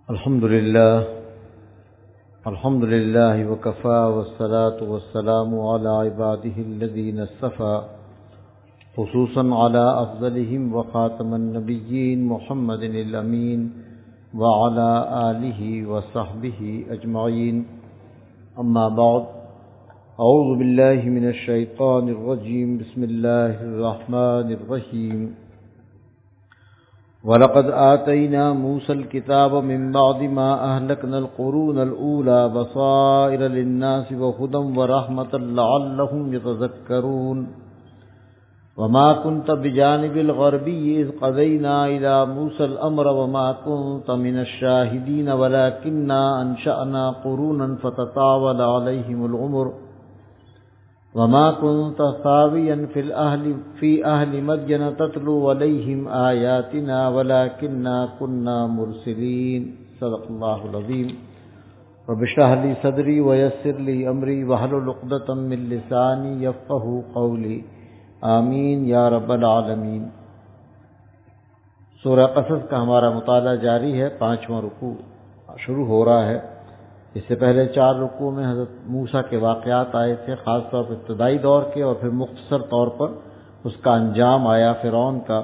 الحمد لله وكفى والصلاة والسلام على عباده الذين اصطفى خصوصا على أفضلهم وخاتم النبيين محمد الأمين وعلى آله وصحبه أجمعين. أما بعد، أعوذ بالله من الشيطان الرجيم. بسم الله الرحمن الرحيم. وَلَقَدْ آتَيْنَا مُوسَى الْكِتَابَ مِنْ بَعْدِ مَا أَهْلَكْنَا الْقُرُونَ الْأُولَى بَصَائِرَ لِلنَّاسِ وَهُدًى وَرَحْمَةً لَعَلَّهُمْ يَتَذَكَّرُونَ. وَمَا كُنْتَ بِجَانِبِ الْغَرْبِيِّ إِذْ قَضَيْنَا إِلَى مُوسَى الْأَمْرَ وَمَا كُنْتَ مِنَ الشَّاهِدِينَ وَلَكِنَّا أَنشَأْنَا قُرُونًا فَتَطَاوَلَ عَلَيْهِمُ الْعُمُرُ وما كنت ثاويا في أهل مدين تتلو عليهم آياتنا ولكننا كنا مرسلين. صدق الله العظيم. رب اشرح لي صدري ويسر لي أمري واحلل عقدة من لساني يفقهوا قولي. آمین یا رب العالمین. سورہ قصص کا ہمارا مطالعہ جاری ہے. 5واں رکوع شروع ہو رہا ہے. اس سے پہلے 4 رکوع میں حضرت موسیٰ کے واقعات آئے تھے، خاص طور پر ابتدائی دور کے، اور پھر مختصر طور پر اس کا انجام آیا فرعون کا.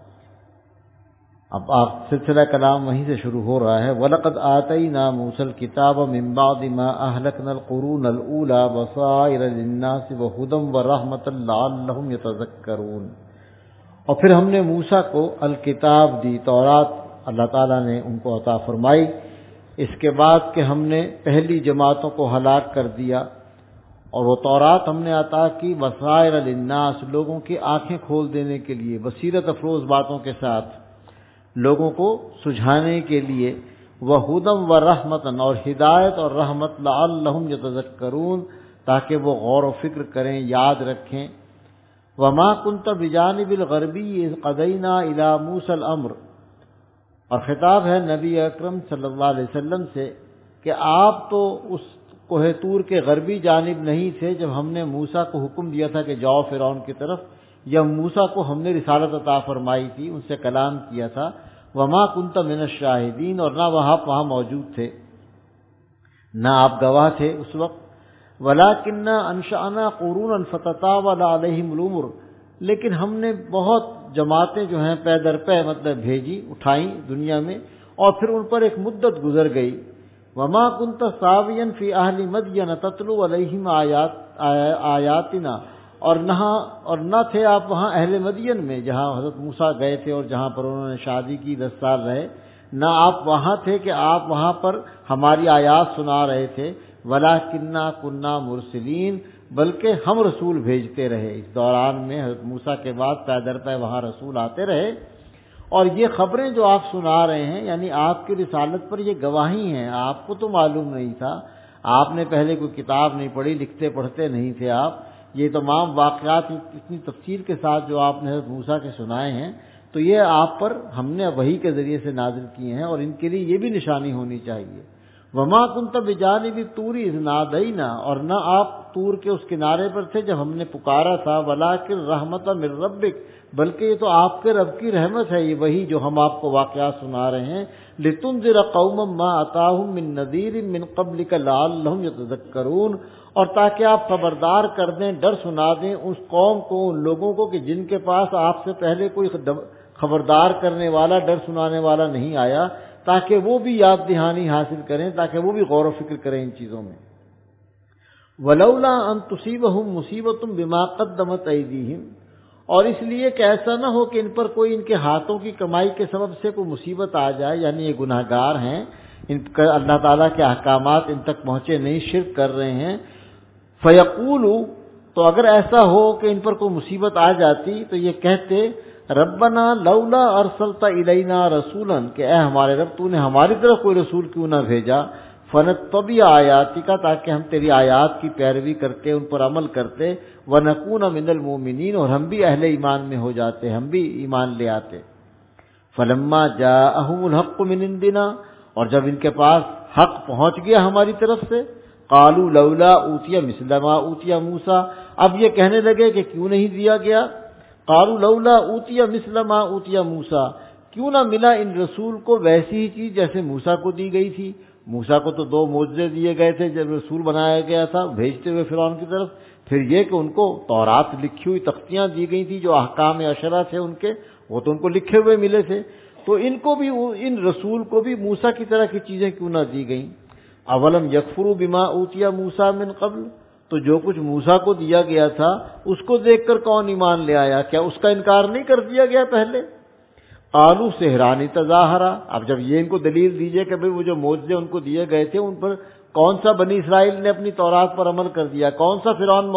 اب آپ سلسلہ کلام وہیں سے شروع ہو رہا ہے. وَلَقَدْ آتَيْنَا مُوسَى الْكِتَابَ مِنْ بَعْدِ مَا أَهْلَكْنَا الْقُرُونَ الْأُولَى بَصَائِرَ لِلنَّاسِ وَهُدًى وَرَحْمَةً لَعَلَّهُمْ يَتَذَكَّرُونَ. اور پھر ہم نے موسیٰ کو الکتاب دی، تورات اللہ تعالیٰ نے ان کو عطا فرمائی، اس کے بعد کہ ہم نے پہلی جماعتوں کو ہلاک کر دیا. اور وہ تورات ہم نے عطا کی بصائر للناس، لوگوں کی آنکھیں کھول دینے کے لیے، بصیرت افروز باتوں کے ساتھ لوگوں کو سجھانے کے لیے. وہدی ورحمۃ، اور ہدایت اور رحمت، لعلہم یتذکرون، تاکہ وہ غور و فکر کریں، یاد رکھیں. وما کنت بجانب الغربی اذ قضینا الی موسیٰ الامر. اور خطاب ہے نبی اکرم صلی اللہ علیہ وسلم سے کہ آپ تو اس کوہ طور کے غربی جانب نہیں تھے جب ہم نے موسیٰ کو حکم دیا تھا کہ جاؤ فرعون کی طرف، یا موسیٰ کو ہم نے رسالت عطا فرمائی تھی، ان سے کلام کیا تھا. وما کنت من الشاہدین، اور نہ وہاں موجود تھے، نہ آپ گواہ تھے اس وقت. ولکننا انشأنا قرونا فتطاول علیہم الامر، لیکن ہم نے بہت جماعتیں جو ہیں پے در پے مطلب بھیجی، اٹھائیں دنیا میں، اور پھر ان پر ایک مدت گزر گئی. وما كنت ثاويا في اهل مدين تتلو عليهم آیاتنا، اور نہ تھے آپ وہاں اہل مدین میں جہاں حضرت موسیٰ گئے تھے اور جہاں پر انہوں نے شادی کی 10 سال رہے، نہ آپ وہاں تھے کہ آپ وہاں پر ہماری آیات سنا رہے تھے. ولکننا كنا مرسلین، بلکہ ہم رسول بھیجتے رہے. اس دوران میں حضرت موسیٰ کے بعد پے در پے وہاں رسول آتے رہے. اور یہ خبریں جو آپ سنا رہے ہیں، یعنی آپ کی رسالت پر یہ گواہی ہیں. آپ کو تو معلوم نہیں تھا، آپ نے پہلے کوئی کتاب نہیں پڑھی، لکھتے پڑھتے نہیں تھے آپ. یہ تمام واقعات اتنی تفصیل کے ساتھ جو آپ نے حضرت موسیٰ کے سنائے ہیں، تو یہ آپ پر ہم نے وحی کے ذریعے سے نازل کیے ہیں، اور ان کے لیے یہ بھی نشانی ہونی چاہیے. وما كنت بجانب الطور اذ نادینا، اور نہ آپ طور کے اس کنارے پر تھے جب ہم نے پکارا تھا. ولکن رحمۃ من ربک، بلکہ یہ تو آپ کے رب کی رحمت ہے، یہ وہی جو ہم آپ کو واقعات سنا رہے ہیں. لتنذر قوما ما اتاهم من نذیر من قبلک لعلهم یتذکرون، اور تاکہ آپ خبردار کر دیں، ڈر سنا دیں اس قوم کو، ان لوگوں کو کہ جن کے پاس آپ سے پہلے کوئی خبردار کرنے والا، ڈر سنانے والا نہیں آیا، تاکہ وہ بھی یاد دہانی حاصل کریں، تاکہ وہ بھی غور و فکر کریں ان چیزوں میں. ولولا ان تصیبهم مصیبۃ بما قدمت ایدیہم، اور اس لیے کہ ایسا نہ ہو کہ ان پر کوئی ان کے ہاتھوں کی کمائی کے سبب سے کوئی مصیبت آ جائے، یعنی یہ گناہ گار ہیں، ان کا اللہ تعالیٰ کے احکامات ان تک پہنچے نہیں، شرک کر رہے ہیں. فیقولوا، تو اگر ایسا ہو کہ ان پر کوئی مصیبت آ جاتی تو یہ کہتے، ربنا لولا ارسلت الینا رسولا، کہ اے ہمارے رب تو نے ہماری طرف کوئی رسول کیوں نہ بھیجا. فنتبع آیاتک، کا کہ ہم تیری آیات کی پیروی کرتے، ان پر عمل کرتے. ونکون من المؤمنین، اور ہم بھی اہل ایمان میں ہو جاتے، ہم بھی ایمان لے آتے. فلما جاءہم الحق من عندنا، اور جب ان کے پاس حق پہنچ گیا ہماری طرف سے، قالوا لولا اوتی مثل ما اوتی موسیٰ، اب یہ کہنے لگے کہ کیوں نہیں دیا گیا. قالوا لولا اوتی مثل ما اوتی موسیٰ، کیوں نہ ملا ان رسول کو ویسی ہی چیز جیسے موسیٰ کو دی گئی تھی. موسیٰ کو تو 2 معجزے دیے گئے تھے جب رسول بنایا گیا تھا بھیجتے ہوئے فرعون کی طرف. پھر یہ کہ ان کو تورات لکھی ہوئی تختیاں دی گئی تھی جو احکام عشرہ تھے ان کے، وہ تو ان کو لکھے ہوئے ملے تھے. تو ان کو بھی، ان رسول کو بھی موسیٰ کی طرح کی چیزیں کیوں نہ دی گئیں. اولم یکفروا بما اوتی موسیٰ من قبل، تو جو کچھ موسیٰ کو دیا گیا تھا اس کو دیکھ کر کون ایمان لے آیا؟ کیا اس کا انکار نہیں کر دیا گیا پہلے؟ قالوا سحران تظاہرا، اب جب یہ ان کو دلیل دیجئے کہ بھئی وہ جو معجزے ان کو دیے گئے تھے ان پر کون سا بنی اسرائیل نے اپنی تورات پر عمل کر دیا، کون سا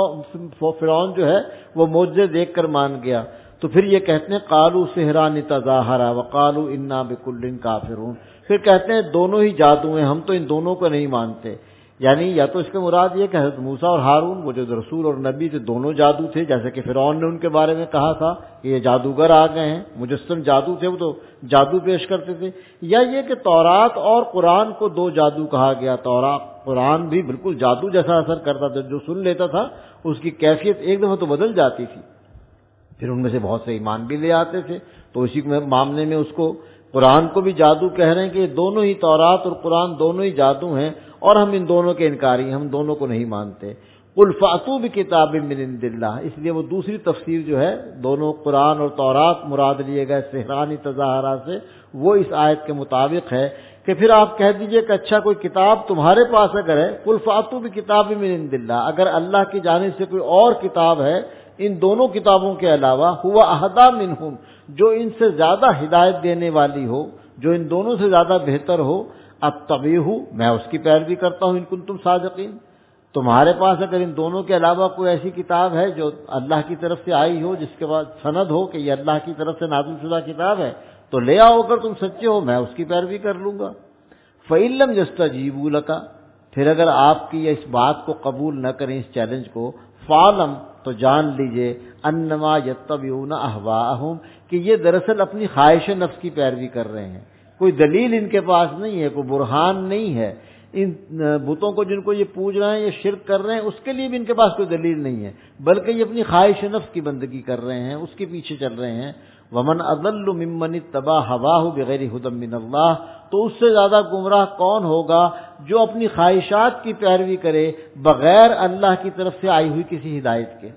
فرعون جو ہے وہ معجزے دیکھ کر مان گیا. تو پھر یہ کہتے ہیں قالوا سحران تظاہرا وقالوا انا بکل کافرون، پھر کہتے ہیں دونوں ہی جادو ہیں، ہم تو ان دونوں کو نہیں مانتے. یعنی یا تو اس کے مراد یہ کہ حضرت موسیٰ اور ہارون وہ جو رسول اور نبی تھے دونوں جادو تھے، جیسے کہ فرعون نے ان کے بارے میں کہا تھا کہ یہ جادوگر آ گئے ہیں، مجسم جادو تھے، وہ تو جادو پیش کرتے تھے. یا یہ کہ تورات اور قرآن کو 2 جادو کہا گیا. قرآن بھی بالکل جادو جیسا اثر کرتا تھا، جو سن لیتا تھا اس کی کیفیت ایک دفعہ تو بدل جاتی تھی. پھر ان میں سے بہت سے ایمان بھی لے آتے تھے. تو اسی معاملے میں اس کو قرآن کو بھی جادو کہہ رہے ہیں کہ یہ دونوں ہی تورات اور قرآن دونوں ہی جادو ہیں اور ہم ان دونوں کے انکاری ہیں، ہم دونوں کو نہیں مانتے. قل فأتوا بکتاب من عند اللہ، اس لیے وہ دوسری تفسیر جو ہے دونوں قرآن اور تورات مراد لیے گئے سحرانی تظاہرہ سے، وہ اس آیت کے مطابق ہے کہ پھر آپ کہہ دیجئے کہ اچھا کوئی کتاب تمہارے پاس اگر ہے، قل فأتوا بکتاب من عند اللہ، اگر اللہ کی جانب سے کوئی اور کتاب ہے ان دونوں کتابوں کے علاوہ، ہوا اہدی منہم، جو ان سے زیادہ ہدایت دینے والی ہو، جو ان دونوں سے زیادہ بہتر ہو، اتبعہ، میں اس کی پیروی کرتا ہوں ان کنتم صادقین. تمہارے پاس اگر ان دونوں کے علاوہ کوئی ایسی کتاب ہے جو اللہ کی طرف سے آئی ہو، جس کے بعد سند ہو کہ یہ اللہ کی طرف سے نازل شدہ کتاب ہے، تو لے آؤ، اگر تم سچے ہو میں اس کی پیروی کر لوں گا. فَإِن لَّمْ يَسْتَجِيبُوا لَكَ، پھر اگر آپ کی اس بات کو قبول نہ کریں، اس چیلنج کو، فَاعْلَمْ، تو جان لیجئے، انما یتبعون اہواءہم، کہ یہ دراصل اپنی خواہش نفس کی پیروی کر رہے ہیں. کوئی دلیل ان کے پاس نہیں ہے، کوئی برہان نہیں ہے. ان بتوں کو جن کو یہ پوج رہے ہیں، یہ شرک کر رہے ہیں، اس کے لیے بھی ان کے پاس کوئی دلیل نہیں ہے، بلکہ یہ اپنی خواہش نفس کی بندگی کر رہے ہیں، اس کے پیچھے چل رہے ہیں. ومن اضل ممن اتبع ہواہ بغیر ہدی من اللہ، تو اس سے زیادہ گمراہ کون ہوگا جو اپنی خواہشات کی پیروی کرے بغیر اللہ کی طرف سے آئی ہوئی کسی ہدایت کے.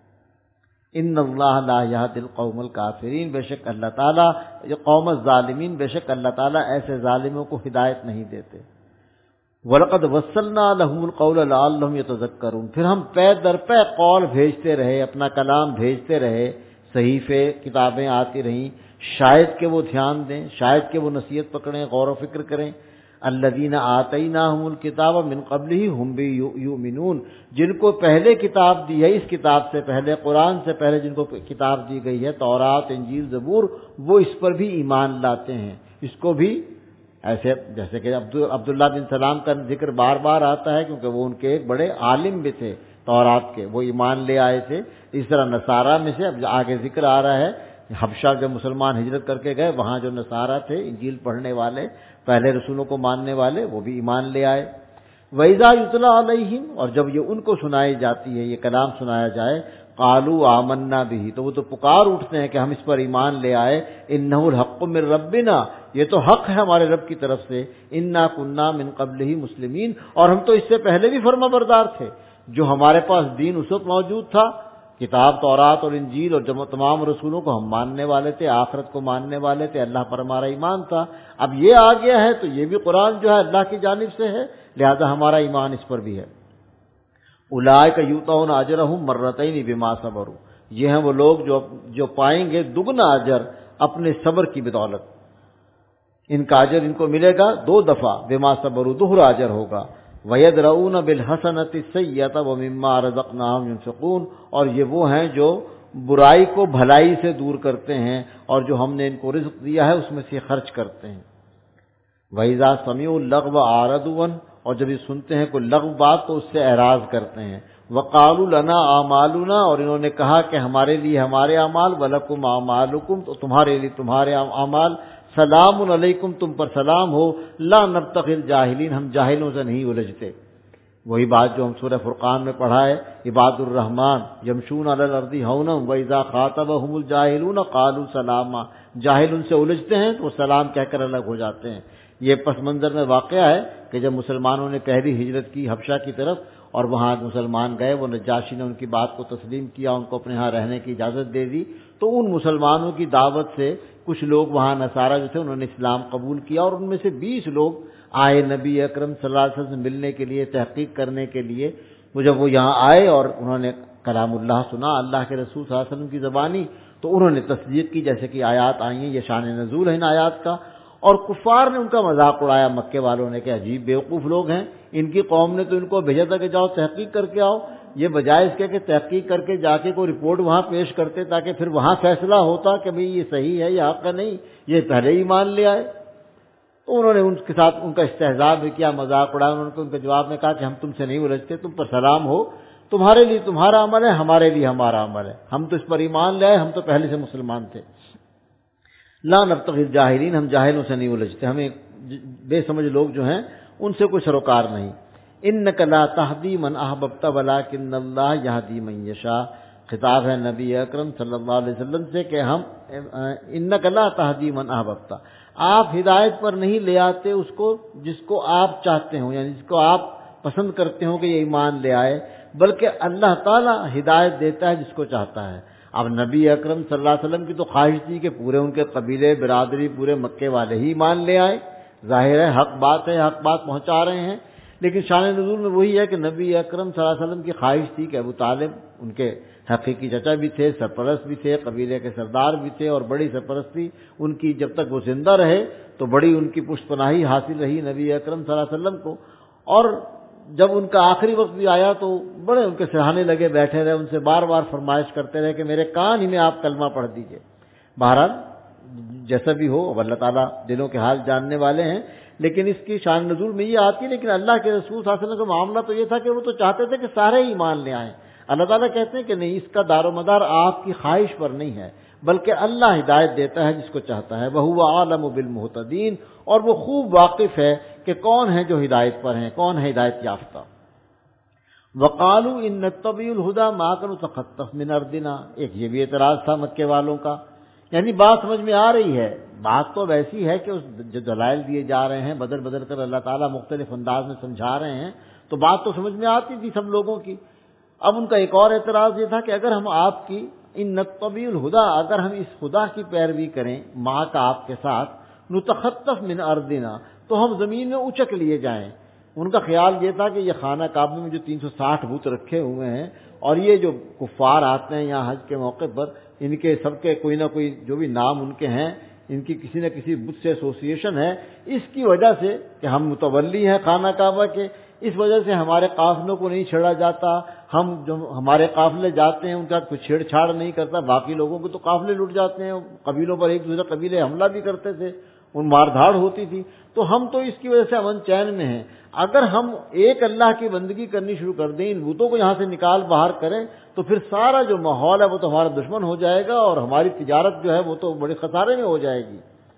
ان اللہ لا یہدی القوم الکافرین، بے شک اللہ تعالیٰ قوم الظالمین، بے شک اللہ تعالیٰ ایسے ظالموں کو ہدایت نہیں دیتے. وَلَقَدْ وَصَّلْنَا لَهُمُ الْقَوْلَ لَعَلَّهُمْ يَتَذَكَّرُونَ، پھر ہم پے در پے قول بھیجتے رہے، اپنا کلام بھیجتے رہے، صحیفے کتابیں آتی رہیں، شاید کہ وہ دھیان دیں، شاید کہ وہ نصیحت پکڑیں، غور و فکر کریں. الذین آتیناہم الکتاب من قبلہ ہم بہ یؤمنون، جن کو پہلے کتاب دی ہے، اس کتاب سے پہلے، قرآن سے پہلے جن کو کتاب دی گئی ہے، تورات، انجیل، زبور، وہ اس پر بھی ایمان لاتے ہیں. اس کو بھی ایسے جیسے کہ عبداللہ بن سلام کا ذکر بار بار آتا ہے کیونکہ وہ ان کے ایک بڑے عالم بھی تھے تورات کے، وہ ایمان لے آئے تھے. اس طرح نصارہ میں سے اب آگے ذکر آ رہا ہے، حبشہ جب مسلمان ہجرت کر کے گئے، وہاں جو نصارہ تھے، انجیل پڑھنے والے، پہلے رسولوں کو ماننے والے، وہ بھی ایمان لے آئے. وَإِذَا يُتْلَىٰ عَلَيْهِمْ، اور جب یہ ان کو سنائی جاتی ہے، یہ کلام سنایا جائے، قَالُوا آمَنَّا بِهِ، تو وہ تو پکار اٹھتے ہیں کہ ہم اس پر ایمان لے آئے. إِنَّهُ الْحَقُّ مِن رَّبِّنَا، یہ تو حق ہے ہمارے رب کی طرف سے. إِنَّا كُنَّا مِن قَبْلِهِ مُسْلِمِينَ، اور ہم تو اس سے پہلے بھی فرما بردار تھے. جو ہمارے پاس دین اس وقت موجود تھا، کتاب تورات اور انجیل اور تمام رسولوں کو ہم ماننے والے تھے، آخرت کو ماننے والے تھے، اللہ پر ہمارا ایمان تھا. اب یہ آ گیا ہے تو یہ بھی قرآن جو ہے اللہ کی جانب سے ہے، لہذا ہمارا ایمان اس پر بھی ہے. اولئک یؤتون اجرهم مرتین بما صبروا، یہ ہیں وہ لوگ جو پائیں گے دگنا اجر اپنے صبر کی بدولت. ان کا اجر ان کو ملے گا 2 دفعہ، بما صبروا، دوہرا اجر ہوگا. وَيَدْرَؤُونَ بِالْحَسَنَةِ السَّيِّئَةَ وَمِمَّا رَزَقْنَاهُمْ يُنْفِقُونَ، اور یہ وہ ہیں جو برائی کو بھلائی سے دور کرتے ہیں اور جو ہم نے ان کو رزق دیا ہے اس میں سے خرچ کرتے ہیں. وَإِذَا سَمِعُوا اللَّغْوَ أَعْرَضُوا عَنْهُ، اور جب یہ سنتے ہیں کوئی لغو بات تو اس سے اعراض کرتے ہیں. وَقَالُوا لَنَا أَعْمَالُنَا، اور انہوں نے کہا کہ ہمارے لیے ہمارے اعمال، وَلَكُمْ أَعْمَالُكُمْ، تو تمہارے لیے تمہارے اعمال. سلام علیکم، تم پر سلام ہو. لا نبتغی الجاہلین، ہم جاہلوں سے نہیں الجھتے. وہی بات جو ہم سورہ فرقان میں پڑھا ہے، عباد الرحمن یمشون علی الارض ہونا وَإِذَا خَاطَبَهُمُ الْجَاهِلُونَ قَالُوا سَلَامًا، جاہل ان سے الجھتے ہیں تو وہ سلام کہہ کر الگ ہو جاتے ہیں۔ یہ پس منظر میں واقعہ ہے کہ جب مسلمانوں نے پہلی ہجرت کی حبشہ کی طرف اور وہاں مسلمان گئے، وہ نجاشی نے ان کی بات کو تسلیم کیا، ان کو اپنے ہاں رہنے کی اجازت دے دی، تو ان مسلمانوں کی دعوت سے کچھ لوگ وہاں نصارہ جو تھے انہوں نے اسلام قبول کیا، اور ان میں سے 20 لوگ آئے نبی اکرم صلی اللہ علیہ وسلم سے ملنے کے لیے، تحقیق کرنے کے لیے۔ وہ جب وہ یہاں آئے اور انہوں نے کلام اللہ سنا، اللہ کے رسول صلی اللہ علیہ وسلم کی زبانی، تو انہوں نے تصدیق کی، جیسے کہ آیات آئی ہیں، یہ شان نزول ہے ان آیات کا۔ اور کفار نے ان کا مذاق اڑایا، مکے والوں نے، کہ عجیب بیوقوف لوگ ہیں، ان کی قوم نے تو ان کو بھیجا تھا کہ جاؤ تحقیق کر کے آؤ، یہ بجائے اس کے کہ تحقیق کر کے جا کے کوئی رپورٹ وہاں پیش کرتے تاکہ پھر وہاں فیصلہ ہوتا کہ بھئی یہ صحیح ہے یا حق نہیں، یہ پہلے ہی مان لے آئے۔ تو انہوں نے ان کے ساتھ ان کا استہزاء بھی کیا، مذاق اڑایا۔ انہوں نے ان کے جواب میں کہا کہ ہم تم سے نہیں الجھتے، تم پر سلام ہو، تمہارے لیے تمہارا عمل ہے، ہمارے لیے ہمارا عمل ہے، ہم تو اس پر ایمان لے آئے، ہم تو پہلے سے مسلمان تھے۔ لا نبتغی الجاہلین، ہم جاہلوں سے نہیں الجھتے، ہمیں بے سمجھ لوگ جو ہیں ان سے کوئی سروکار نہیں۔ انک لا تہدی من احببت ولکن اللہ یہدی من یشاء، خطاب ہے نبی اکرم صلی اللہ علیہ وسلم سے کہ ہم انک لا تہدی من احببت، آپ ہدایت پر نہیں لے آتے اس کو جس کو آپ چاہتے ہو، یعنی جس کو آپ پسند کرتے ہو کہ یہ ایمان لے آئے، بلکہ اللہ تعالیٰ ہدایت دیتا ہے جس کو چاہتا ہے۔ اب نبی اکرم صلی اللہ علیہ وسلم کی تو خواہش تھی کہ پورے ان کے قبیلے، برادری، پورے مکے والے ہی ایمان لے آئے، ظاہر ہے حق بات ہے، حق بات پہنچا رہے ہیں، لیکن شان نزول میں وہی ہے کہ نبی اکرم صلی اللہ علیہ وسلم کی خواہش تھی کہ ابو طالب ان کے حقیقی چچا بھی تھے، سرپرست بھی تھے، قبیلے کے سردار بھی تھے، اور بڑی سرپرستی ان کی جب تک وہ زندہ رہے تو بڑی ان کی پشت پناہی حاصل رہی نبی اکرم صلی اللہ علیہ وسلم کو۔ اور جب ان کا آخری وقت بھی آیا تو بڑے ان کے سراہنے لگے، بیٹھے رہے، ان سے بار بار فرمائش کرتے رہے کہ میرے کان ہی میں آپ کلمہ پڑھ دیجئے۔ بہرحال جیسا بھی ہو، اب اللہ تعالیٰ دلوں کے حال جاننے والے ہیں، لیکن اس کی شان نزول میں یہ آتی ہے۔ لیکن اللہ کے رسول صلی اللہ علیہ وسلم کا معاملہ تو یہ تھا کہ وہ تو چاہتے تھے کہ سارے ہی ایمان لے آئیں۔ اللہ تعالیٰ کہتے ہیں کہ نہیں، اس کا دار و مدار آپ کی خواہش پر نہیں ہے، بلکہ اللہ ہدایت دیتا ہے جس کو چاہتا ہے۔ وَهُوَ أَعْلَمُ بِالْمُهْتَدِينَ، اور وہ خوب واقف ہے کہ کون ہے جو ہدایت پر ہیں، کون ہے ہدایت یافتہ۔ وَقَالُوا إِن نَّتَّبِعُ الْهُدَىٰ مَعَكَ نُتَخَطَّفْ مِنْ أَرْضِنَا، ایک یہ بھی اعتراض تھا مکے والوں کا، یعنی بات سمجھ میں آ رہی ہے، بات تو ویسی ہے کہ اس جو دلائل دیے جا رہے ہیں بدل بدل کر اللہ تعالیٰ مختلف انداز میں سمجھا رہے ہیں، تو بات تو سمجھ میں آتی تھی سب لوگوں کی۔ اب ان کا ایک اور اعتراض یہ تھا کہ اگر ہم آپ کی ان نتبع الہدیٰ، اگر ہم اس خدا کی پیروی کریں ماں کا آپ کے ساتھ، نتخطف من ارضنا، تو ہم زمین میں اچک لیے جائیں۔ ان کا خیال یہ تھا کہ یہ خانہ کعبہ میں جو 360 بت رکھے ہوئے ہیں، اور یہ جو کفار آتے ہیں یہاں حج کے موقع پر، ان کے سب کے کوئی نہ کوئی جو بھی نام ان کے ہیں، ان کی کسی نہ کسی بت سے ایسوسیشن ہے، اس کی وجہ سے کہ ہم متولی ہیں خانہ کعبہ کے، اس وجہ سے ہمارے قافلوں کو نہیں چھیڑا جاتا، ہم جو ہمارے قافلے جاتے ہیں ان کا کوئی چھیڑ چھاڑ نہیں کرتا، باقی لوگوں کو تو قافلے لٹ جاتے ہیں، قبیلوں پر ایک دوسرے قبیلے حملہ بھی کرتے تھے، ان مار دھاڑ ہوتی تھی، تو ہم تو اس کی وجہ سے امن چین میں ہیں۔ اگر ہم ایک اللہ کی بندگی کرنی شروع کر دیں، ان بتوں کو یہاں سے نکال باہر کریں، تو پھر سارا جو ماحول ہے وہ تو ہمارا دشمن ہو جائے گا، اور ہماری تجارت جو ہے وہ تو بڑے خسارے میں ہو جائے گی۔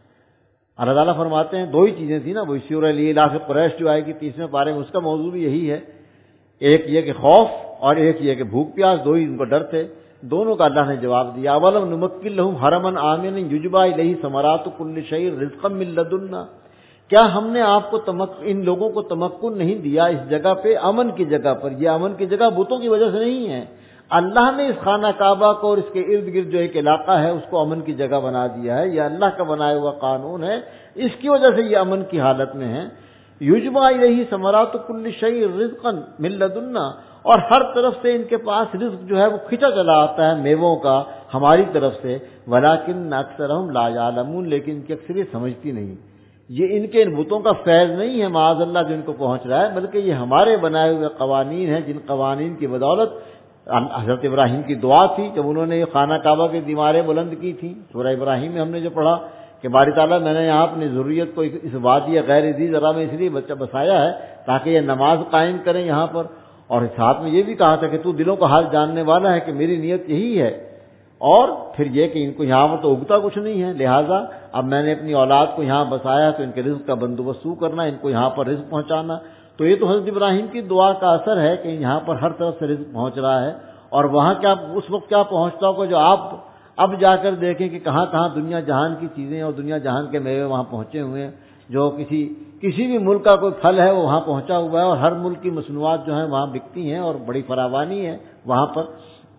اللہ تعالیٰ فرماتے ہیں دو ہی چیزیں تھیں نا، وہ سورہ الإلاف قریش جو آئے گی 30ویں پارے میں، اس کا موضوع بھی یہی ہے، ایک یہ کہ خوف اور ایک یہ کہ بھوک پیاس، دو ہی ان کو ڈر تھے، دونوں کا اللہ نے جواب دیا۔ اولم نمکن لہم حرما آمنا یجبی الیہ ثمرات کل شیء رزقا من لدنا، کیا ہم نے آپ کو ان لوگوں کو تمکن نہیں دیا اس جگہ پہ، امن کی جگہ پر؟ یہ امن کی جگہ بتوں کی وجہ سے نہیں ہے، اللہ نے اس خانہ کعبہ کو اور اس کے ارد گرد جو ایک علاقہ ہے اس کو امن کی جگہ بنا دیا ہے، یہ اللہ کا بنایا ہوا قانون ہے، اس کی وجہ سے یہ امن کی حالت میں ہے۔ یجبی الیہ ثمرات کل شیء رزقا من لدنا، اور ہر طرف سے ان کے پاس رزق جو ہے وہ کھینچا چلا آتا ہے میووں کا ہماری طرف سے، ولکن اکثرہم لا یعلمون، لیکن ان کی اکثریت سمجھتی نہیں۔ یہ ان کے ان بتوں کا فیض نہیں ہے معاذ اللہ جو ان کو پہنچ رہا ہے، بلکہ یہ ہمارے بنائے ہوئے قوانین ہیں، جن قوانین کی بدولت حضرت ابراہیم کی دعا تھی جب انہوں نے یہ خانہ کعبہ کی دیواریں بلند کی تھیں، سورہ ابراہیم میں ہم نے جو پڑھا کہ باری تعالیٰ میں نے یہاں اپنی ضروریت کو اس وادی غیر ذی زرع میں اس لیے بسایا ہے تاکہ یہ نماز قائم کریں یہاں پر، اور ساتھ میں یہ بھی کہا تھا کہ تو دلوں کا حال جاننے والا ہے کہ میری نیت یہی ہے، اور پھر یہ کہ ان کو یہاں پر تو اگتا کچھ نہیں ہے، لہٰذا اب میں نے اپنی اولاد کو یہاں بسایا تو ان کے رزق کا بندوبست کرنا، ان کو یہاں پر رزق پہنچانا۔ تو یہ تو حضرت ابراہیم کی دعا کا اثر ہے کہ یہاں پر ہر طرف سے رزق پہنچ رہا ہے، اور وہاں کیا اس وقت کیا پہنچتا ہوگا جو آپ اب جا کر دیکھیں کہ کہاں کہاں دنیا جہان کی چیزیں اور دنیا جہان کے میوے وہاں پہنچے ہوئے ہیں، جو کسی بھی ملک کا کوئی پھل ہے وہ وہاں پہنچا ہوا ہے، اور ہر ملک کی مصنوعات جو ہیں وہاں بکتی ہیں اور بڑی فراوانی ہے وہاں پر۔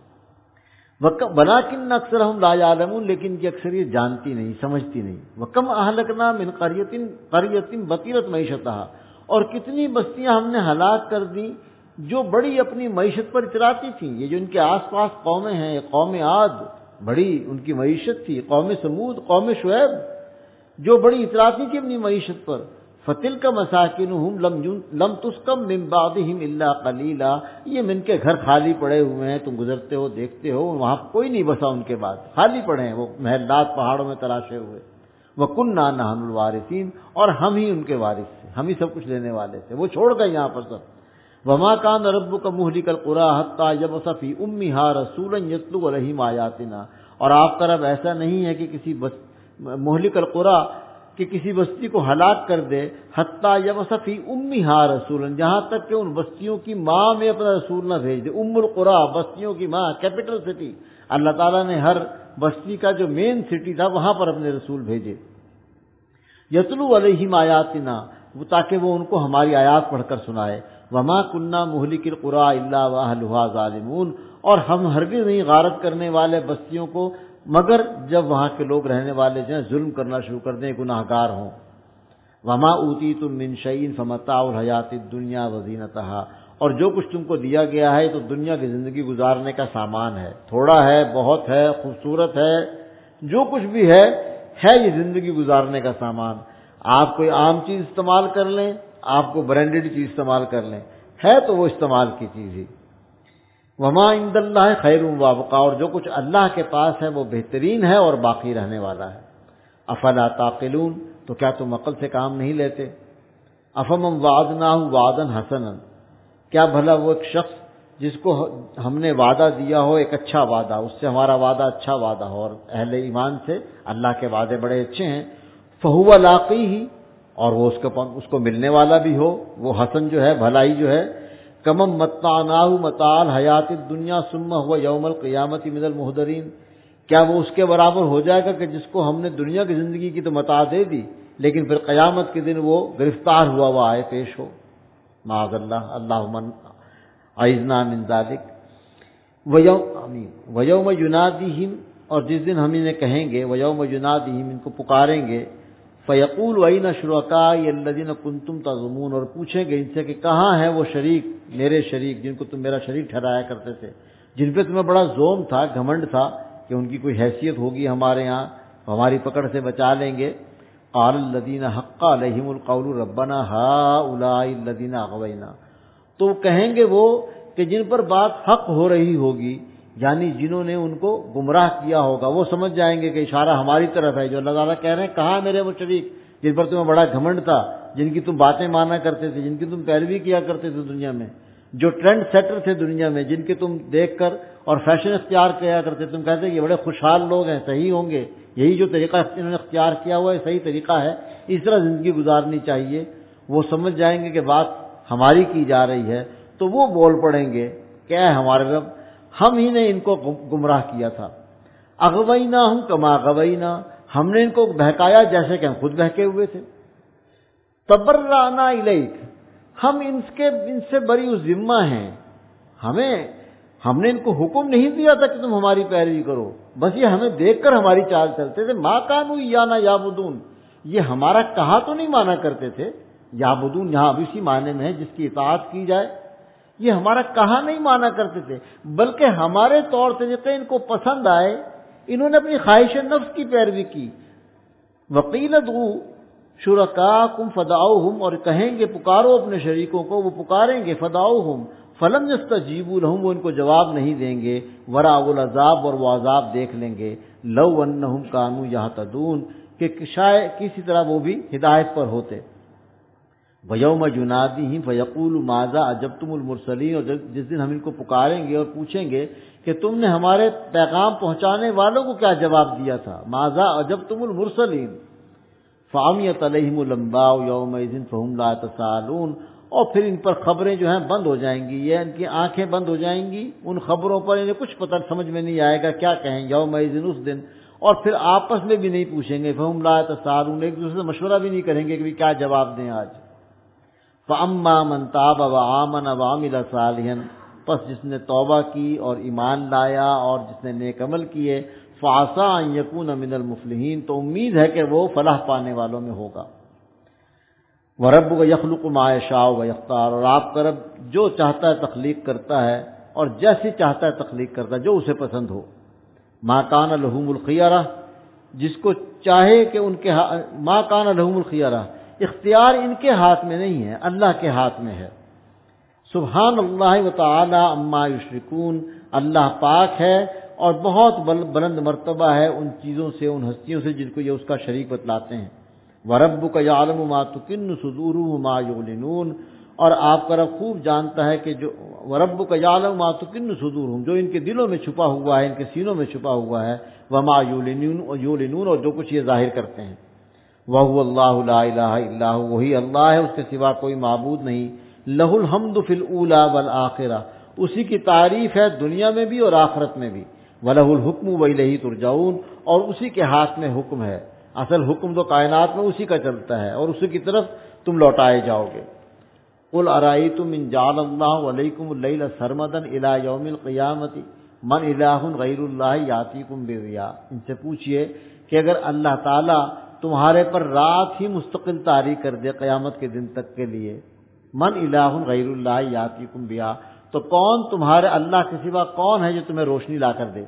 وَلَٰكِنَّ أَكْثَرَهُمْ لَا يَعْلَمُونَ، لیکن یہ اکثریت جانتی نہیں، سمجھتی نہیں۔ وَكَمْ أَهْلَكْنَا مِنْ قَرْيَةٍ بَطِرَتْ مَعِيشَتَهَا، اور کتنی بستیاں ہم نے ہلاک کر دی جو بڑی اپنی معیشت پر اتراتی تھیں۔ یہ جو ان کے آس پاس قومیں ہیں، قوم عاد بڑی ان کی معیشت تھی، قوم سمود، قوم شعیب جو بڑی اتراتی تھی اپنی معیشت پر۔ فَتِلْكَ مَسَاكِنُهُمْ لَمْ تُسْكَنْ مِنْ بَعْدِهِمْ إِلَّا قَلِيلًا، یہ ان کے گھر خالی پڑے ہوئے ہیں، تم گزرتے ہو دیکھتے ہو، وہاں کوئی نہیں بسا ان کے بعد، خالی پڑے ہیں وہ محلات پہاڑوں میں تراشے ہوئے۔ وَكُنَّا نَحْنُ الْوَارِثِينَ، اور ہم ہی ان کے وارث تھے، ہم ہی سب کچھ لینے والے تھے، وہ چھوڑ گئے یہاں پر سب۔ وَمَا كَانَ رَبُّكَ مُهْلِكَ الْقُرَىٰ حَتَّىٰ يَبْعَثَ فِي أُمِّهَا رَسُولًا يَتْلُو عَلَيْهِمْ آيَاتِنَا، اور آپ کا رب ایسا نہیں ہے کہ کسی مہلک القرى کہ کسی بستی کو ہلاک کر دے، حتیٰ یبعث فی امہا رسولا، جہاں تک کہ ان بستیوں کی ماں میں اپنا رسول نہ بھیج دے۔ ام القرى، بستیوں کی ماں، کیپٹل سٹی، اللہ تعالیٰ نے ہر بستی کا جو مین سٹی تھا وہاں پر اپنے رسول بھیجے۔ یتلو علیہم آیاتنا، تاکہ وہ ان کو ہماری آیات پڑھ کر سنائے۔ وما کننا مہلک القرى الا واہلھا ظالمون، اور ہم ہرگز نہیں غارت کرنے والے بستیوں کو مگر جب وہاں کے لوگ رہنے والے جو ہیں ظلم کرنا شروع کر دیں، گناہ گار ہوں۔ وما اوتیتم من شیء فمتاع الحیات الدنیا وزینتھا، اور جو کچھ تم کو دیا گیا ہے تو دنیا کی زندگی گزارنے کا سامان ہے، تھوڑا ہے، بہت ہے، خوبصورت ہے، جو کچھ بھی ہے یہ زندگی گزارنے کا سامان۔ آپ کوئی عام چیز استعمال کر لیں، آپ کو برانڈڈ چیز استعمال کر لیں، ہے تو وہ استعمال کی چیز ہی۔ وما عند اللہ خیر وابقا، اور جو کچھ اللہ کے پاس ہے وہ بہترین ہے اور باقی رہنے والا ہے۔ افلا تعقلون، تو کیا تم عقل سے کام نہیں لیتے؟ افمن وعدناہ وعدا حسنا، کیا بھلا وہ ایک شخص جس کو ہم نے وعدہ دیا ہو، ایک اچھا وعدہ، اس سے ہمارا وعدہ اچھا وعدہ ہو، اور اہل ایمان سے اللہ کے وعدے بڑے اچھے ہیں، فہو لاقیہ، اور وہ اس کو ملنے والا بھی ہو، وہ حسن جو ہے، بھلائی جو ہے، کمم متعناہ متاع الحیات الدنیا ثم هو یوم القیامت من المحضرین، کیا وہ اس کے برابر ہو جائے گا کہ جس کو ہم نے دنیا کی زندگی کی تو متاع دے دی لیکن پھر قیامت کے دن وہ گرفتار ہوا ہوا آئے پیش ہو؟ معاذ اللہ، اللہم اعذنا من ذلک۔ ویوم ینادیہم، اور جس دن ہم انہیں کہیں گے، ویوم ینادیہم، ان کو پکاریں گے، فیقول وَأَیْنَ شُرَکَائِیَ الَّذِینَ کُنتُمْ تَزْعُمُونَ، اور پوچھیں گے ان سے کہ کہاں ہیں وہ شریک، میرے شریک جن کو تم میرا شریک ٹھہرایا کرتے تھے، جن پہ تمہیں بڑا زوم تھا، گھمنڈ تھا کہ ان کی کوئی حیثیت ہوگی ہمارے ہاں، ہماری پکڑ سے بچا لیں گے۔ قال الذین حق علیہم القول ربنا ہؤلاء الذین اغوینا، تو کہیں گے وہ کہ جن پر بات حق ہو رہی ہوگی، یعنی جنہوں نے ان کو گمراہ کیا ہوگا، وہ سمجھ جائیں گے کہ اشارہ ہماری طرف ہے، جو اللہ تعالیٰ کہہ رہے ہیں کہاں میرے وہ شریک جن پر تمہیں بڑا گھمنڈ تھا، جن کی تم باتیں مانا کرتے تھے، جن کی تم پیروی کیا کرتے تھے دنیا میں، جو ٹرینڈ سیٹر تھے دنیا میں، جن کے تم دیکھ کر اور فیشن اختیار کیا کرتے، تم کہتے کہ یہ بڑے خوشحال لوگ ہیں، صحیح ہوں گے، یہی جو طریقہ انہوں نے اختیار کیا ہوا ہے صحیح طریقہ ہے، اس طرح زندگی گزارنی چاہیے، وہ سمجھ جائیں گے کہ بات ہماری کی جا رہی ہے، تو وہ بول پڑیں گے کیا ہے ہمارے رب، ہم ہی نے ان کو گمراہ کیا تھا۔ اغویناہم کما غوینا، ہم نے ان کو بہکایا جیسے کہ ہم خود بہکے ہوئے تھے۔ تبرأنا الیک، ہم ان سے بری ذمہ ہیں، ہم نے ان کو حکم نہیں دیا تھا کہ تم ہماری پیروی کرو، بس یہ ہمیں دیکھ کر ہماری چال چلتے تھے۔ ما کانوا ایانا یعبدون، یہ ہمارا کہا تو نہیں مانا کرتے تھے، یعبدون یہاں اب اسی معنی میں ہے جس کی اطاعت کی جائے، یہ ہمارا کہا نہیں مانا کرتے تھے، بلکہ ہمارے طور طریقے ان کو پسند آئے، انہوں نے اپنی خواہش نفس کی پیروی کی۔ وقیل ادعوا شرکاءکم فدعوہم، اور کہیں گے پکارو اپنے شریکوں کو، وہ پکاریں گے، فدعوہم فلم یستجیبوا لہم، وہ ان کو جواب نہیں دیں گے، ورأوا العذاب، اور وہ عذاب دیکھ لیں گے، لو انہم کانوا یہتدون، کہ شاید کسی طرح وہ بھی ہدایت پر ہوتے۔ وَيَوْمَ يُنَادِيهِمْ فَيَقُولُ مَاذَا أَجَبْتُمُ الْمُرْسَلِينَ، اور جس دن ہم ان کو پکاریں گے اور پوچھیں گے کہ تم نے ہمارے پیغام پہنچانے والوں کو کیا جواب دیا تھا، مَاذَا أَجَبْتُمُ الْمُرْسَلِينَ، فَعَمِيَتْ عَلَيْهِمُ الْأَنْبَاءُ يَوْمَئِذٍ فَهُمْ لَا يَتَسَاءَلُونَ، اور پھر ان پر خبریں جو ہیں بند ہو جائیں گی، یہ ان کی آنکھیں بند ہو جائیں گی ان خبروں پر، انہیں کچھ پتہ سمجھ میں نہیں آئے گا کیا کہیں یومئذ اس دن، اور پھر آپس میں بھی نہیں پوچھیں گے، فہم لا یتساءلون، ایک دوسرے سے مشورہ بھی نہیں کریں گے کہ کیا جواب دیں آج۔ فَأَمَّا مَن تَابَ وَآمَنَ وَعَمِلَ صَالِحًا، پس جس نے توبہ کی اور ایمان لایا اور جس نے نیک عمل کیے، فَعَسَىٰ أَن يَكُونَ مِنَ الْمُفْلِحِينَ، تو امید ہے کہ وہ فلاح پانے والوں میں ہوگا۔ وَرَبُّكَ يَخْلُقُ مَا يَشَاءُ وَيَخْتَارُ، اور آپ کا رب جو چاہتا ہے تخلیق کرتا ہے اور جیسی چاہتا ہے تخلیق کرتا ہے، جو اسے پسند ہو۔ مَا كَانَ لَهُمُ الْخِيَرَةُ، جس کو چاہے کہ ان کے مَا كَانَ لَهُمُ الْخِيَرَةُ، اختیار ان کے ہاتھ میں نہیں ہے، اللہ کے ہاتھ میں ہے۔ سبحان اللہ وتعالی عما یشرکون، اللہ پاک ہے اور بہت بلند مرتبہ ہے ان چیزوں سے، ان ہستیوں سے جن کو یہ اس کا شریک بتلاتے ہیں۔ وَرَبُّكَ يَعْلَمُ مَا تُكِنُّ صُدُورُهُمْ وَمَا يُعْلِنُونَ، اور آپ کا رب خوب جانتا ہے کہ جو وَرَبُّكَ يَعْلَمُ مَا تُكِنُّ صُدُورُهُم، جو ان کے دلوں میں چھپا ہوا ہے، ان کے سینوں میں چھپا ہوا ہے، وَمَا يُعْلِنُونَ، اور جو کچھ یہ ظاہر کرتے ہیں۔ وَهُوَ اللَّهُ لَا إِلَٰهَ إِلَّا هُوَ، وہی اللہ ہے، اس کے سوا کوئی معبود نہیں۔ لَهُ الْحَمْدُ فِي الْأُولَىٰ وَالْآخِرَةِ، اسی کی تعریف ہے دنیا میں بھی اور آخرت میں بھی۔ وَلَهُ الْحُكْمُ وَإِلَيْهِ تُرْجَعُونَ، اور اسی کے ہاتھ میں حکم ہے، اصل حکم تو کائنات میں اسی کا چلتا ہے اور اسی کی طرف تم لوٹائے جاؤ گے۔ قُلْ أَرَأَيْتُمْ إِنْ جَعَلَ اللَّهُ عَلَيْكُمُ اللَّيْلَ سَرْمَدًا إِلَىٰ يَوْمِ الْقِيَامَةِ مَنْ إِلَٰهٌ غَيْرُ اللَّهِ يَأْتِيكُمْ بِضِيَاءٍ، ان سے پوچھئے کہ اگر اللہ تعالیٰ تمہارے پر رات ہی مستقل طاری کر دے قیامت کے دن تک کے لیے، من الہ غیر اللہ یاتیکم بہا، تو کون تمہارے اللہ کے سوا کون ہے جو تمہیں روشنی لا کر دے؟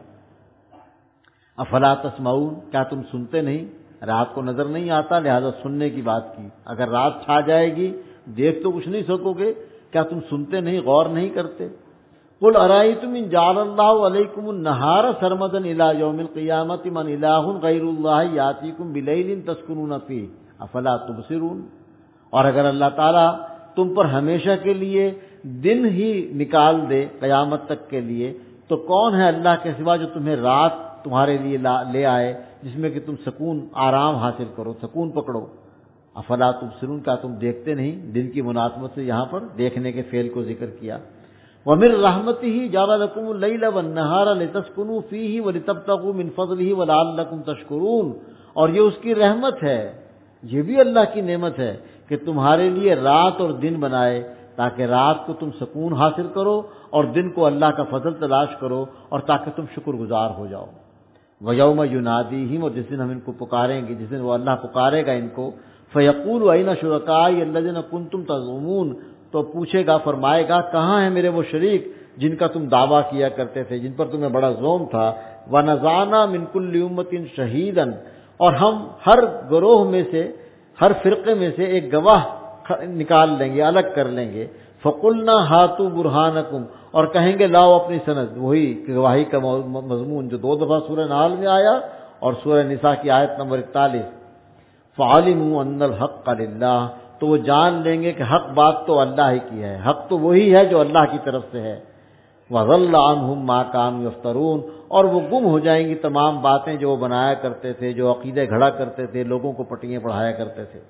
افلا تسمعون، کیا تم سنتے نہیں؟ رات کو نظر نہیں آتا لہذا سننے کی بات کی، اگر رات چھا جائے گی دیکھ تو کچھ نہیں سکو گے، کیا تم سنتے نہیں، غور نہیں کرتے؟ قل ارائیتم ان جعل اللہ علیکم النہار سرمدا الی یوم القیامۃ من الہ غیر اللہ یاتیکم بلیل تسکنون فیہ افلا تبصرون، اور اگر اللہ تعالیٰ تم پر ہمیشہ کے لیے دن ہی نکال دے قیامت تک کے لیے، تو کون ہے اللہ کے سوا جو تمہیں رات تمہارے لیے لے آئے جس میں کہ تم سکون آرام حاصل کرو، سکون پکڑو؟ افلا تبصرون، کیا تم دیکھتے نہیں؟ دن کی مناسبت سے یہاں پر دیکھنے کے فعل کو ذکر کیا۔ وَمِن رَحْمَتِهِ جَعَلَ لَكُمُ اللَّيْلَ وَالنَّهَارَ لِتَسْكُنُوا فِيهِ وَلِتَبْتَغُوا مِن فَضْلِهِ وَلَعَلَّكُمْ تَشْكُرُونَ، اور یہ اس کی رحمت ہے، یہ بھی اللہ کی نعمت ہے کہ تمہارے لیے رات اور دن بنائے تاکہ رات کو تم سکون حاصل کرو اور دن کو اللہ کا فضل تلاش کرو اور تاکہ تم شکر گزار ہو جاؤ۔ وَيَوْمَ يُنَادِيهِمْ، اور جس دن ہم ان کو پکاریں گے، جس دن وہ اللہ پکارے گا ان کو، فَيَقُولُ أَيْنَ شُرَكَائِيَ الَّذِينَ كُنتُمْ تَزْعُمُونَ، تو پوچھے گا، فرمائے گا کہاں ہیں میرے وہ شریک جن کا تم دعویٰ کیا کرتے تھے، جن پر تمہیں بڑا زوم تھا۔ وَنَزَعْنَا مِن كُلِّ أُمَّةٍ شَهِيدًا، اور ہم ہر گروہ میں سے، ہر فرقے میں سے ایک گواہ نکال لیں گے، الگ کر لیں گے۔ فَقُلْنَا هَاتُوا بُرْهَانَكُمْ، اور کہیں گے لاؤ اپنی سند، وہی گواہی کا مضمون جو 2 دفعہ سورہ نحل میں آیا اور سورہ نساء کی آیت نمبر 41۔ فَعَلِمُوا أَنَّ الْحَقَّ لِلَّهِ، تو وہ جان لیں گے کہ حق بات تو اللہ ہی کی ہے، حق تو وہی ہے جو اللہ کی طرف سے ہے۔ وَضَلَّ عَنْهُمْ مَا كَانُوا يَفْتَرُونَ، اور وہ گم ہو جائیں گی تمام باتیں جو وہ بنایا کرتے تھے، جو عقیدے گھڑا کرتے تھے، لوگوں کو پٹیاں پڑھایا کرتے تھے۔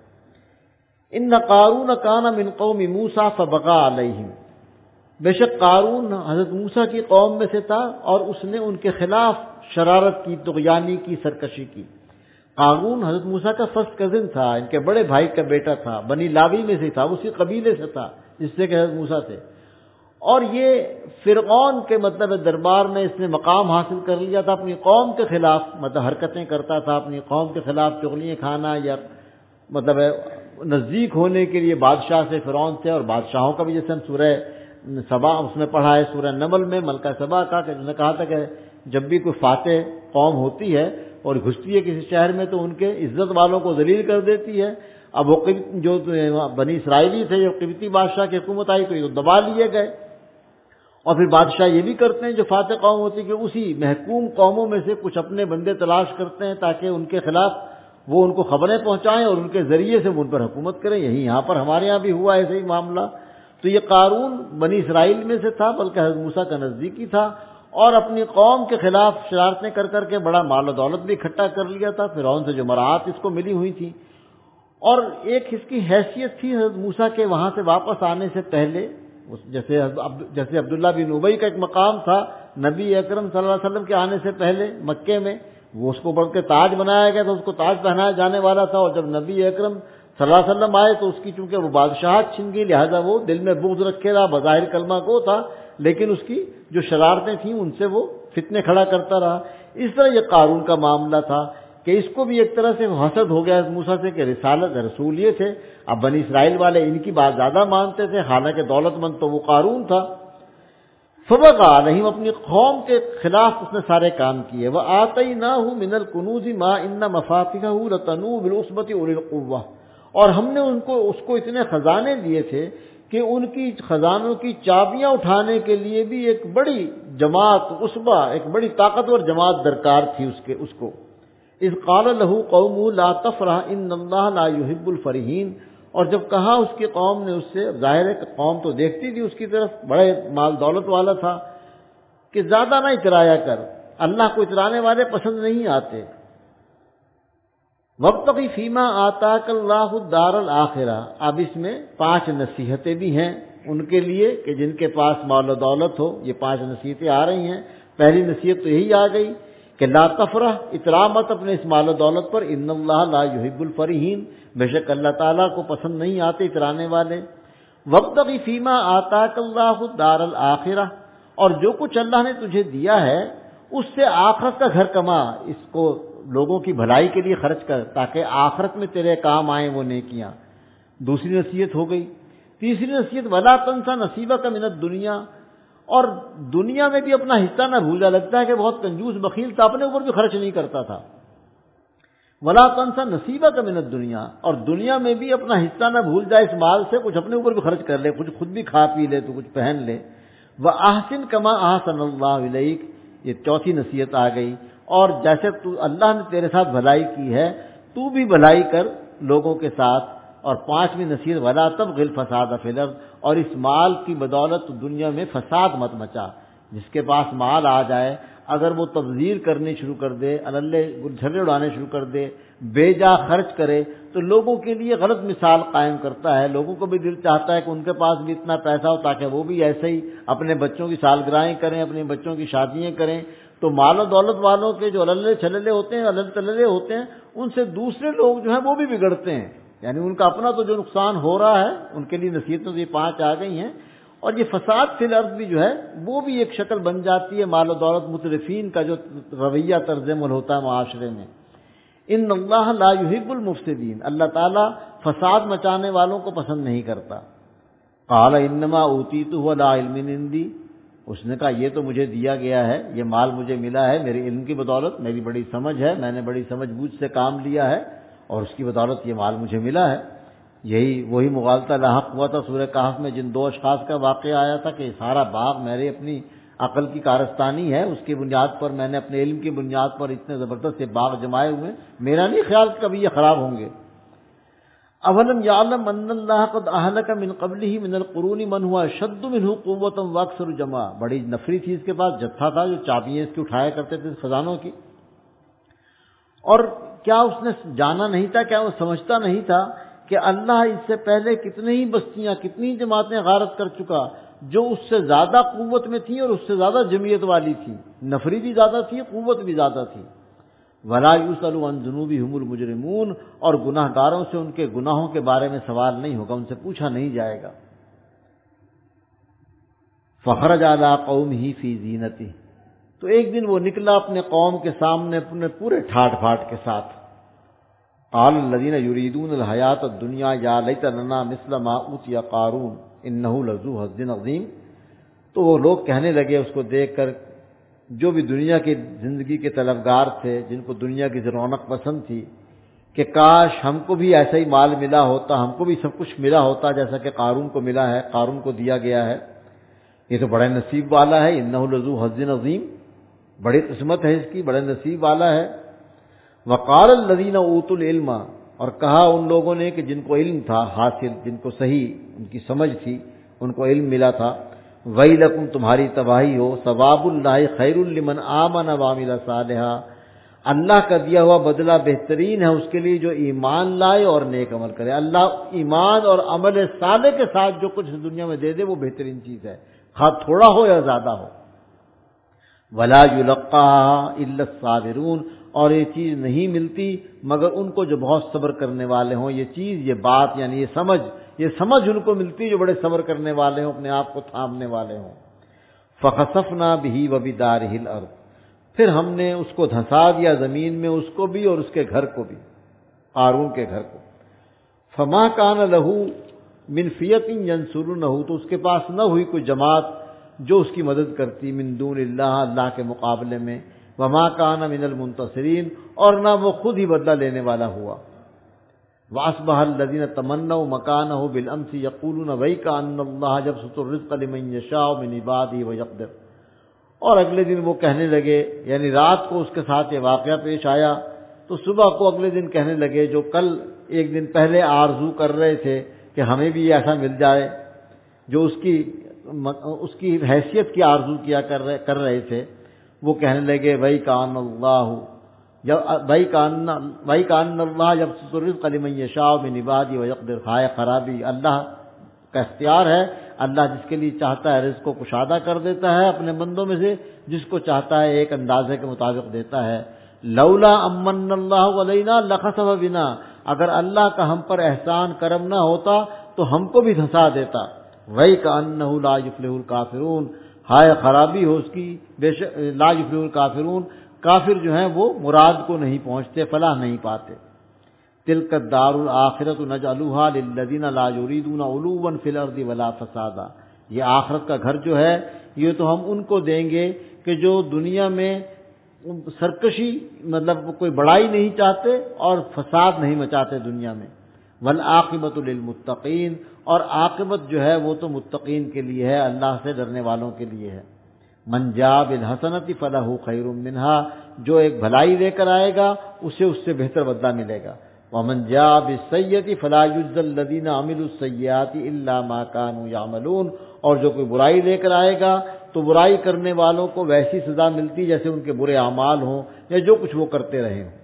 ان قارون کان من قوم موسیٰ فبغى علیہم، بے شک قارون حضرت موسیٰ کی قوم میں سے تھا اور اس نے ان کے خلاف شرارت کی، طغیانی کی، سرکشی کی۔ قارون حضرت موسیٰ کا فرسٹ کزن تھا، ان کے بڑے بھائی کا بیٹا تھا، بنی لاوی میں سے تھا، اسی قبیلے سے تھا جس سے کہ حضرت موسیٰ تھے، اور یہ فرعون کے مطلب دربار میں اس نے مقام حاصل کر لیا تھا، اپنی قوم کے خلاف مطلب حرکتیں کرتا تھا، اپنی قوم کے خلاف چغلیاں کھانا یا مطلب نزدیک ہونے کے لیے بادشاہ سے، فرعون سے، اور بادشاہوں کا بھی جیسے ہم سورہ سبا اس میں پڑھا ہے، سورہ نمل میں ملکہ سبا کا، کہ انہوں نے کہا تھا کہ جب بھی کوئی فاتح قوم ہوتی ہے اور گھستی ہے کسی شہر میں تو ان کے عزت والوں کو ذلیل کر دیتی ہے۔ اب وہ جو بنی اسرائیلی تھے، جو قبطی بادشاہ کی حکومت آئی تو یہ دبا لیے گئے، اور پھر بادشاہ یہ بھی کرتے ہیں جو فاتح قوم ہوتی ہے کہ اسی محکوم قوموں میں سے کچھ اپنے بندے تلاش کرتے ہیں تاکہ ان کے خلاف وہ ان کو خبریں پہنچائیں اور ان کے ذریعے سے وہ ان پر حکومت کریں۔ یہی یہاں پر ہمارے یہاں بھی ہوا ایسے ہی معاملہ۔ تو یہ قارون بنی اسرائیل میں سے تھا، بلکہ حضرت موسیٰ کا نزدیکی تھا، اور اپنی قوم کے خلاف شرارتیں کر کر کے بڑا مال و دولت بھی اکٹھا کر لیا تھا، فرعون سے جو مراعات اس کو ملی ہوئی تھی اور ایک اس کی حیثیت تھی حضرت موسیٰ کے وہاں سے واپس آنے سے پہلے، جیسے عبداللہ بن ابی کا ایک مقام تھا نبی اکرم صلی اللہ علیہ وسلم کے آنے سے پہلے مکے میں، وہ اس کو بڑھ کے تاج بنایا گیا تھا، اس کو تاج پہنایا جانے والا تھا، اور جب نبی اکرم صلی اللہ علیہ وسلم آئے تو اس کی چونکہ وہ بادشاہت چھن گئی، لہذا وہ دل میں بغض رکھے رہا، بظاہر کلمہ گو تھا لیکن اس کی جو شرارتیں تھیں ان سے وہ فتنے کھڑا کرتا رہا۔ اس طرح یہ قارون کا معاملہ تھا کہ اس کو بھی ایک طرح سے حسد ہو گیا موسیٰ سے کہ رسالت رسول یہ تھے، اب بنی اسرائیل والے ان کی بات زیادہ مانتے تھے، حالانکہ دولت مند تو وہ قارون تھا۔ فبغى علیہم، اپنی قوم کے خلاف اس نے سارے کام کیے۔ وآتیناہ من الکنوز ما ان مفاتحہ لتنوء بالعصبۃ اولي القوہ، اور ہم نے اس کو اتنے خزانے دیے تھے کہ ان کی خزانوں کی چابیاں اٹھانے کے لیے بھی ایک بڑی جماعت، عصبہ، ایک بڑی طاقتور جماعت درکار تھی اس کو۔ اذ قال له قومه لا تفرح ان اللہ لا يحب الفرحین، اور جب کہا اس کی قوم نے اس سے، ظاہر ہے کہ قوم تو دیکھتی تھی اس کی طرف، بڑے مال دولت والا تھا، کہ زیادہ نہ اترایا کر، اللہ کو اترانے والے پسند نہیں آتے۔ وابتغ فیما آتاک اللہ الدار الآخرہ، اب اس میں 5 نصیحتیں بھی ہیں ان کے لیے کہ جن کے پاس مال و دولت ہو، یہ 5 نصیحتیں آ رہی ہیں۔ پہلی نصیحت تو یہی آ گئی کہ لا تفرح، اترا مت اپنے اس مال و دولت پر، ان اللہ لا يحب الفرحین، بے شک اللہ تعالیٰ کو پسند نہیں آتے اترانے والے۔ وابتغ فیما آتاک اللہ الدار الآخرہ، اور جو کچھ اللہ نے تجھے دیا ہے اس سے آخرت کا گھر کما، اس کو لوگوں کی بھلائی کے لیے خرچ کر تاکہ آخرت میں تیرے کام آئیں وہ نیکیاں۔ دوسری نصیحت ہو گئی۔ تیسری نصیحت ولا تنسا نصیبک من الدنیا، اور دنیا میں بھی اپنا حصہ نہ بھول جا، لگتا ہے کہ بہت کنجوس بخیل تھا، اپنے اوپر بھی خرچ نہیں کرتا تھا۔ ولا تنسا نصیبک من الدنیا، اور دنیا میں بھی اپنا حصہ نہ بھول جائے، اس مال سے کچھ اپنے اوپر بھی خرچ کر لے، کچھ خود بھی کھا پی لے تو کچھ پہن لے۔ وَأَحْسِن كَمَا أَحْسَنَ اللَّهُ إِلَيْكَ، یہ چوتھی نصیحت آ گئی، اور جیسے اللہ نے تیرے ساتھ بھلائی کی ہے تو بھی بھلائی کر لوگوں کے ساتھ۔ اور 5ویں نصیحت وَلَا تَبْغِ الْفَسَادَ فِي الْأَرْضِ، اور اس مال کی بدولت دنیا میں فساد مت مچا۔ جس کے پاس مال آ جائے اگر وہ تبذیر کرنی شروع کر دے، اللے جھگڑے اڑانے شروع کر دے، بے جا خرچ کرے، تو لوگوں کے لیے غلط مثال قائم کرتا ہے۔ لوگوں کو بھی دل چاہتا ہے کہ ان کے پاس بھی اتنا پیسہ ہو تاکہ وہ بھی ایسے ہی اپنے بچوں کی سالگرہیں کریں، اپنے بچوں کی شادیاں کریں۔ تو مال و دولت والوں کے جو اللے چھللے ہوتے ہیں، الل تللے ہوتے ہیں، ان سے دوسرے لوگ جو ہیں وہ بھی بگڑتے ہیں، یعنی ان کا اپنا تو جو نقصان ہو رہا ہے، ان کے لیے نصیحتوں سے یہ 5 آ گئی ہیں۔ اور یہ فساد فی الارض بھی جو ہے وہ بھی ایک شکل بن جاتی ہے مال و دولت مترفین کا جو رویہ طرز عمل ہوتا ہے معاشرے میں۔ ان اللہ لا يحب المفسدین، اللہ تعالیٰ فساد مچانے والوں کو پسند نہیں کرتا۔ قال انما اوتیتہ علی علم عندی، اس نے کہا یہ تو مجھے دیا گیا ہے، یہ مال مجھے ملا ہے میرے علم کی بدولت، میری بڑی سمجھ ہے، میں نے بڑی سمجھ بوجھ سے کام لیا ہے اور اس کی بدولت یہ مال مجھے ملا ہے۔ یہی وہی مغالطہ لاحق ہوا تھا سورہ کہف میں، جن 2 اشخاص کا واقعہ آیا تھا کہ سارا باغ میرے اپنی عقل کی کارستانی ہے، اس کی بنیاد پر میں نے اپنے علم کی بنیاد پر اتنے زبردست باغ جمائے ہوئے، میرا نہیں خیال کہ کبھی یہ خراب ہوں گے۔ اولم یعلم ان اللہ قد اہلک من قبلہ من القرون من هو اشد منہ قوۃ واکثر جمعا، بڑی نفری تھی اس کے پاس، جتھا تھا جو چابیاں اس کی اٹھایا کرتے تھے خزانوں کی۔ اور کیا اس نے جانا نہیں تھا، کیا وہ سمجھتا نہیں تھا کہ اللہ اس سے پہلے کتنی ہی بستیاں، کتنی جماعتیں غارت کر چکا جو اس سے زیادہ قوت میں تھیں اور اس سے زیادہ جمعیت والی تھی، نفری بھی زیادہ تھی، قوت بھی زیادہ تھی۔ وَلَا يُسْأَلُ عَنْ ذُنُوبِهِمُ الْمُجْرِمُونَ، اور گناہ گاروں سے ان کے گناہوں کے بارے میں سوال نہیں ہوگا، ان سے پوچھا نہیں جائے گا۔ فَخَرَجَ عَلَىٰ قَوْمِهِ فِي زِينَتِهِ، تو ایک دن وہ نکلا اپنے قوم کے سامنے اپنے پورے ٹھاٹ پھاٹ کے ساتھ۔ قال الذين يريدون الحیات الدنیا یا لیت لنا مثل ما اوتی قارون انہ لذو حظ عظیم، تو وہ لوگ کہنے لگے اس کو دیکھ کر جو بھی دنیا کی زندگی کے طلبگار تھے، جن کو دنیا کی رونق پسند تھی، کہ کاش ہم کو بھی ایسا ہی مال ملا ہوتا، ہم کو بھی سب کچھ ملا ہوتا جیسا کہ قارون کو ملا ہے، قارون کو دیا گیا ہے، یہ تو بڑے نصیب والا ہے، انہ لذو حظ عظیم، بڑی قسمت ہے اس کی، بڑے نصیب والا ہے۔ وقال الذین اوتوا العلم، اور کہا ان لوگوں نے کہ جن کو علم تھا حاصل، جن کو صحیح ان کی سمجھ تھی، ان کو علم ملا تھا، ویلکم تمہاری تباہی ہو، ثواب اللہ خیر لمن آمن وعمل صالحا، اللہ کا دیا ہوا بدلہ بہترین ہے اس کے لیے جو ایمان لائے اور نیک عمل کرے۔ اللہ ایمان اور عمل صالح کے ساتھ جو کچھ دنیا میں دے دے وہ بہترین چیز ہے، خواہ تھوڑا ہو یا زیادہ ہو۔ وَلَا يُلَقَّاهَا إِلَّا الصَّابِرُونَ، اور یہ چیز نہیں ملتی مگر ان کو جو بہت صبر کرنے والے ہوں۔ یہ چیز، یہ بات یعنی یہ سمجھ ان کو ملتی جو بڑے صبر کرنے والے ہوں، اپنے آپ کو تھامنے والے ہوں۔ فَخَسَفْنَا بِهِ وَبِدَارِهِ الْأَرْضِ، پھر ہم نے اس کو دھنسا دیا زمین میں، اس کو بھی اور اس کے گھر کو بھی، قارون کے گھر کو۔ فَمَا كَانَ لَهُ مِنْ فِيَةٍ يَنْصُرُونَهُ، تو اس کے پاس نہ ہوئی کوئی جماعت جو اس کی مدد کرتی، من دون اللہ، اللہ کے مقابلے میں۔ وما کان من المنتصرین، اور نہ وہ خود ہی بدلہ لینے والا ہوا۔ واصبح الذین تمنوا مکانہ بالامس یقولون ویک ان اللہ یبسط الرزق لمن یشاء من عباده ویقدر، اور اگلے دن وہ کہنے لگے، یعنی رات کو اس کے ساتھ یہ واقعہ پیش آیا، تو صبح کو اگلے دن کہنے لگے جو کل ایک دن پہلے آرزو کر رہے تھے کہ ہمیں بھی ایسا مل جائے، جو اس کی حیثیت کی آرزو کیا کر رہے تھے، وہ کہنے لگے بھائی کان اللہ یبسط الرزق لمن یشاء من عباده ویقدر، ہائے خرابی، اللہ کا اختیار ہے، اللہ جس کے لیے چاہتا ہے رزق کو کشادہ کر دیتا ہے اپنے بندوں میں سے، جس کو چاہتا ہے ایک اندازے کے مطابق دیتا ہے۔ لولا امن اللہ علینا لخسف بنا، اگر اللہ کا ہم پر احسان کرم نہ ہوتا تو ہم کو بھی دھنسا دیتا۔ وَيْكَأَنَّهُ لَا يُفْلِحُ الْكَافِرُونَ، ہائے خرابی ہو اس کی، بے شک لا یفلح الکافرون، کافر جو ہیں وہ مراد کو نہیں پہنچتے، فلاح نہیں پاتے۔ تلک الدار الآخرۃ نجعلها للذین لا یریدون علوا فی الارض ولا فسادا، یہ آخرت کا گھر جو ہے یہ تو ہم ان کو دیں گے کہ جو دنیا میں سرکشی، مطلب کوئی بڑائی نہیں چاہتے اور فساد نہیں مچاتے دنیا میں۔ والعاقبۃ للمتقین، اور عاقبت جو ہے وہ تو متقین کے لیے ہے، اللہ سے ڈرنے والوں کے لیے ہے۔ من جاء بالحسنۃ فلہ خیر منہا، جو ایک بھلائی لے کر آئے گا اسے اس سے بہتر بدلہ ملے گا۔ ومن جاء بالسیئۃ فلا یجزی الذین عملوا السیئات الا ما كانوا یعملون، اور جو کوئی برائی لے کر آئے گا تو برائی کرنے والوں کو ویسی سزا ملتی جیسے ان کے برے اعمال ہوں یا جو کچھ وہ کرتے رہے ہوں۔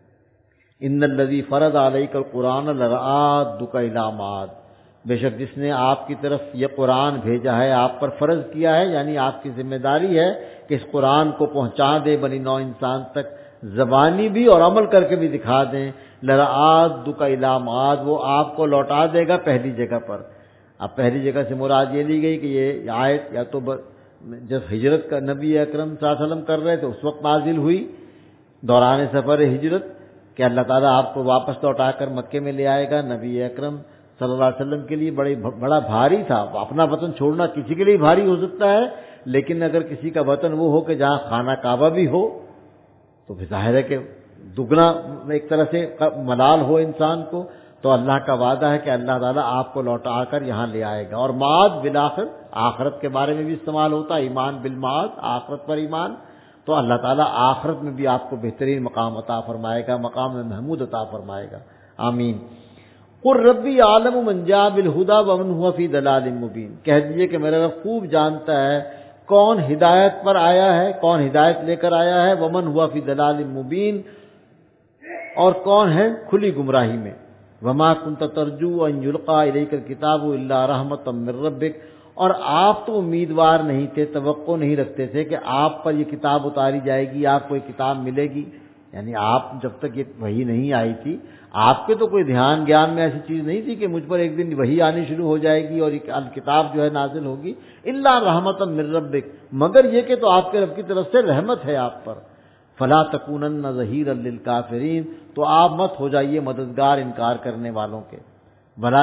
ان الذی فرض علیک القرآن لرآدک الی معاد، بے شک جس نے آپ کی طرف یہ قرآن بھیجا ہے، آپ پر فرض کیا ہے، یعنی آپ کی ذمہ داری ہے کہ اس قرآن کو پہنچا دے بنی نوع انسان تک، زبانی بھی اور عمل کر کے بھی دکھا دیں۔ لرآدک الی معاد، وہ آپ کو لوٹا دے گا پہلی جگہ پر۔ اب پہلی جگہ سے مراد یہ لی گئی کہ یہ آیت یا تو جب ہجرت کا نبی اکرم صلی اللہ علیہ وسلم کر رہے تھے اس وقت نازل ہوئی دوران سفر ہجرت، کہ اللہ تعالیٰ آپ کو واپس لوٹا کر مکے میں لے آئے گا۔ نبی اکرم صلی اللہ علیہ وسلم کے لیے بڑا بھاری تھا، اپنا وطن چھوڑنا کسی کے لیے بھاری ہو سکتا ہے، لیکن اگر کسی کا وطن وہ ہو کہ جہاں خانہ کعبہ بھی ہو تو پھر ظاہر ہے کہ دگنا ایک طرح سے ملال ہو انسان کو، تو اللہ کا وعدہ ہے کہ اللہ تعالیٰ آپ کو لوٹا کر یہاں لے آئے گا۔ اور معاد بالآخر، آخرت کے بارے میں بھی استعمال ہوتا ہے، ایمان بالمعاد، آخرت پر ایمان، تو اللہ تعالیٰ آخرت میں بھی آپ کو بہترین مقام عطا فرمائے گا، مقام محمود عطا فرمائے گا، آمین۔ قل ربی عالم من جاء بالہدی ومن هو فی ضلال مبین، کہہ دیجئے کہ میرا رب خوب جانتا ہے کون ہدایت پر آیا ہے، کون ہدایت لے کر آیا ہے، ومن هو فی ضلال مبین، اور کون ہے کھلی گمراہی میں۔ وما كنت ترجو ان یلقى الیک الکتاب الا رحمۃ من ربک، اور آپ تو امیدوار نہیں تھے، توقع نہیں رکھتے تھے کہ آپ پر یہ کتاب اتاری جائے گی، آپ کو یہ کتاب ملے گی، یعنی آپ جب تک یہ وحی نہیں آئی تھی آپ کے تو کوئی دھیان گیان میں ایسی چیز نہیں تھی کہ مجھ پر ایک دن وحی آنی شروع ہو جائے گی اور الکتاب جو ہے نازل ہوگی، الا رحمۃ من ربک، مگر یہ کہ تو آپ کے رب کی طرف سے رحمت ہے آپ پر۔ فلا تکونن ظہیرا للکافرین، تو آپ مت ہو جائیے مددگار انکار کرنے والوں کے۔ ولا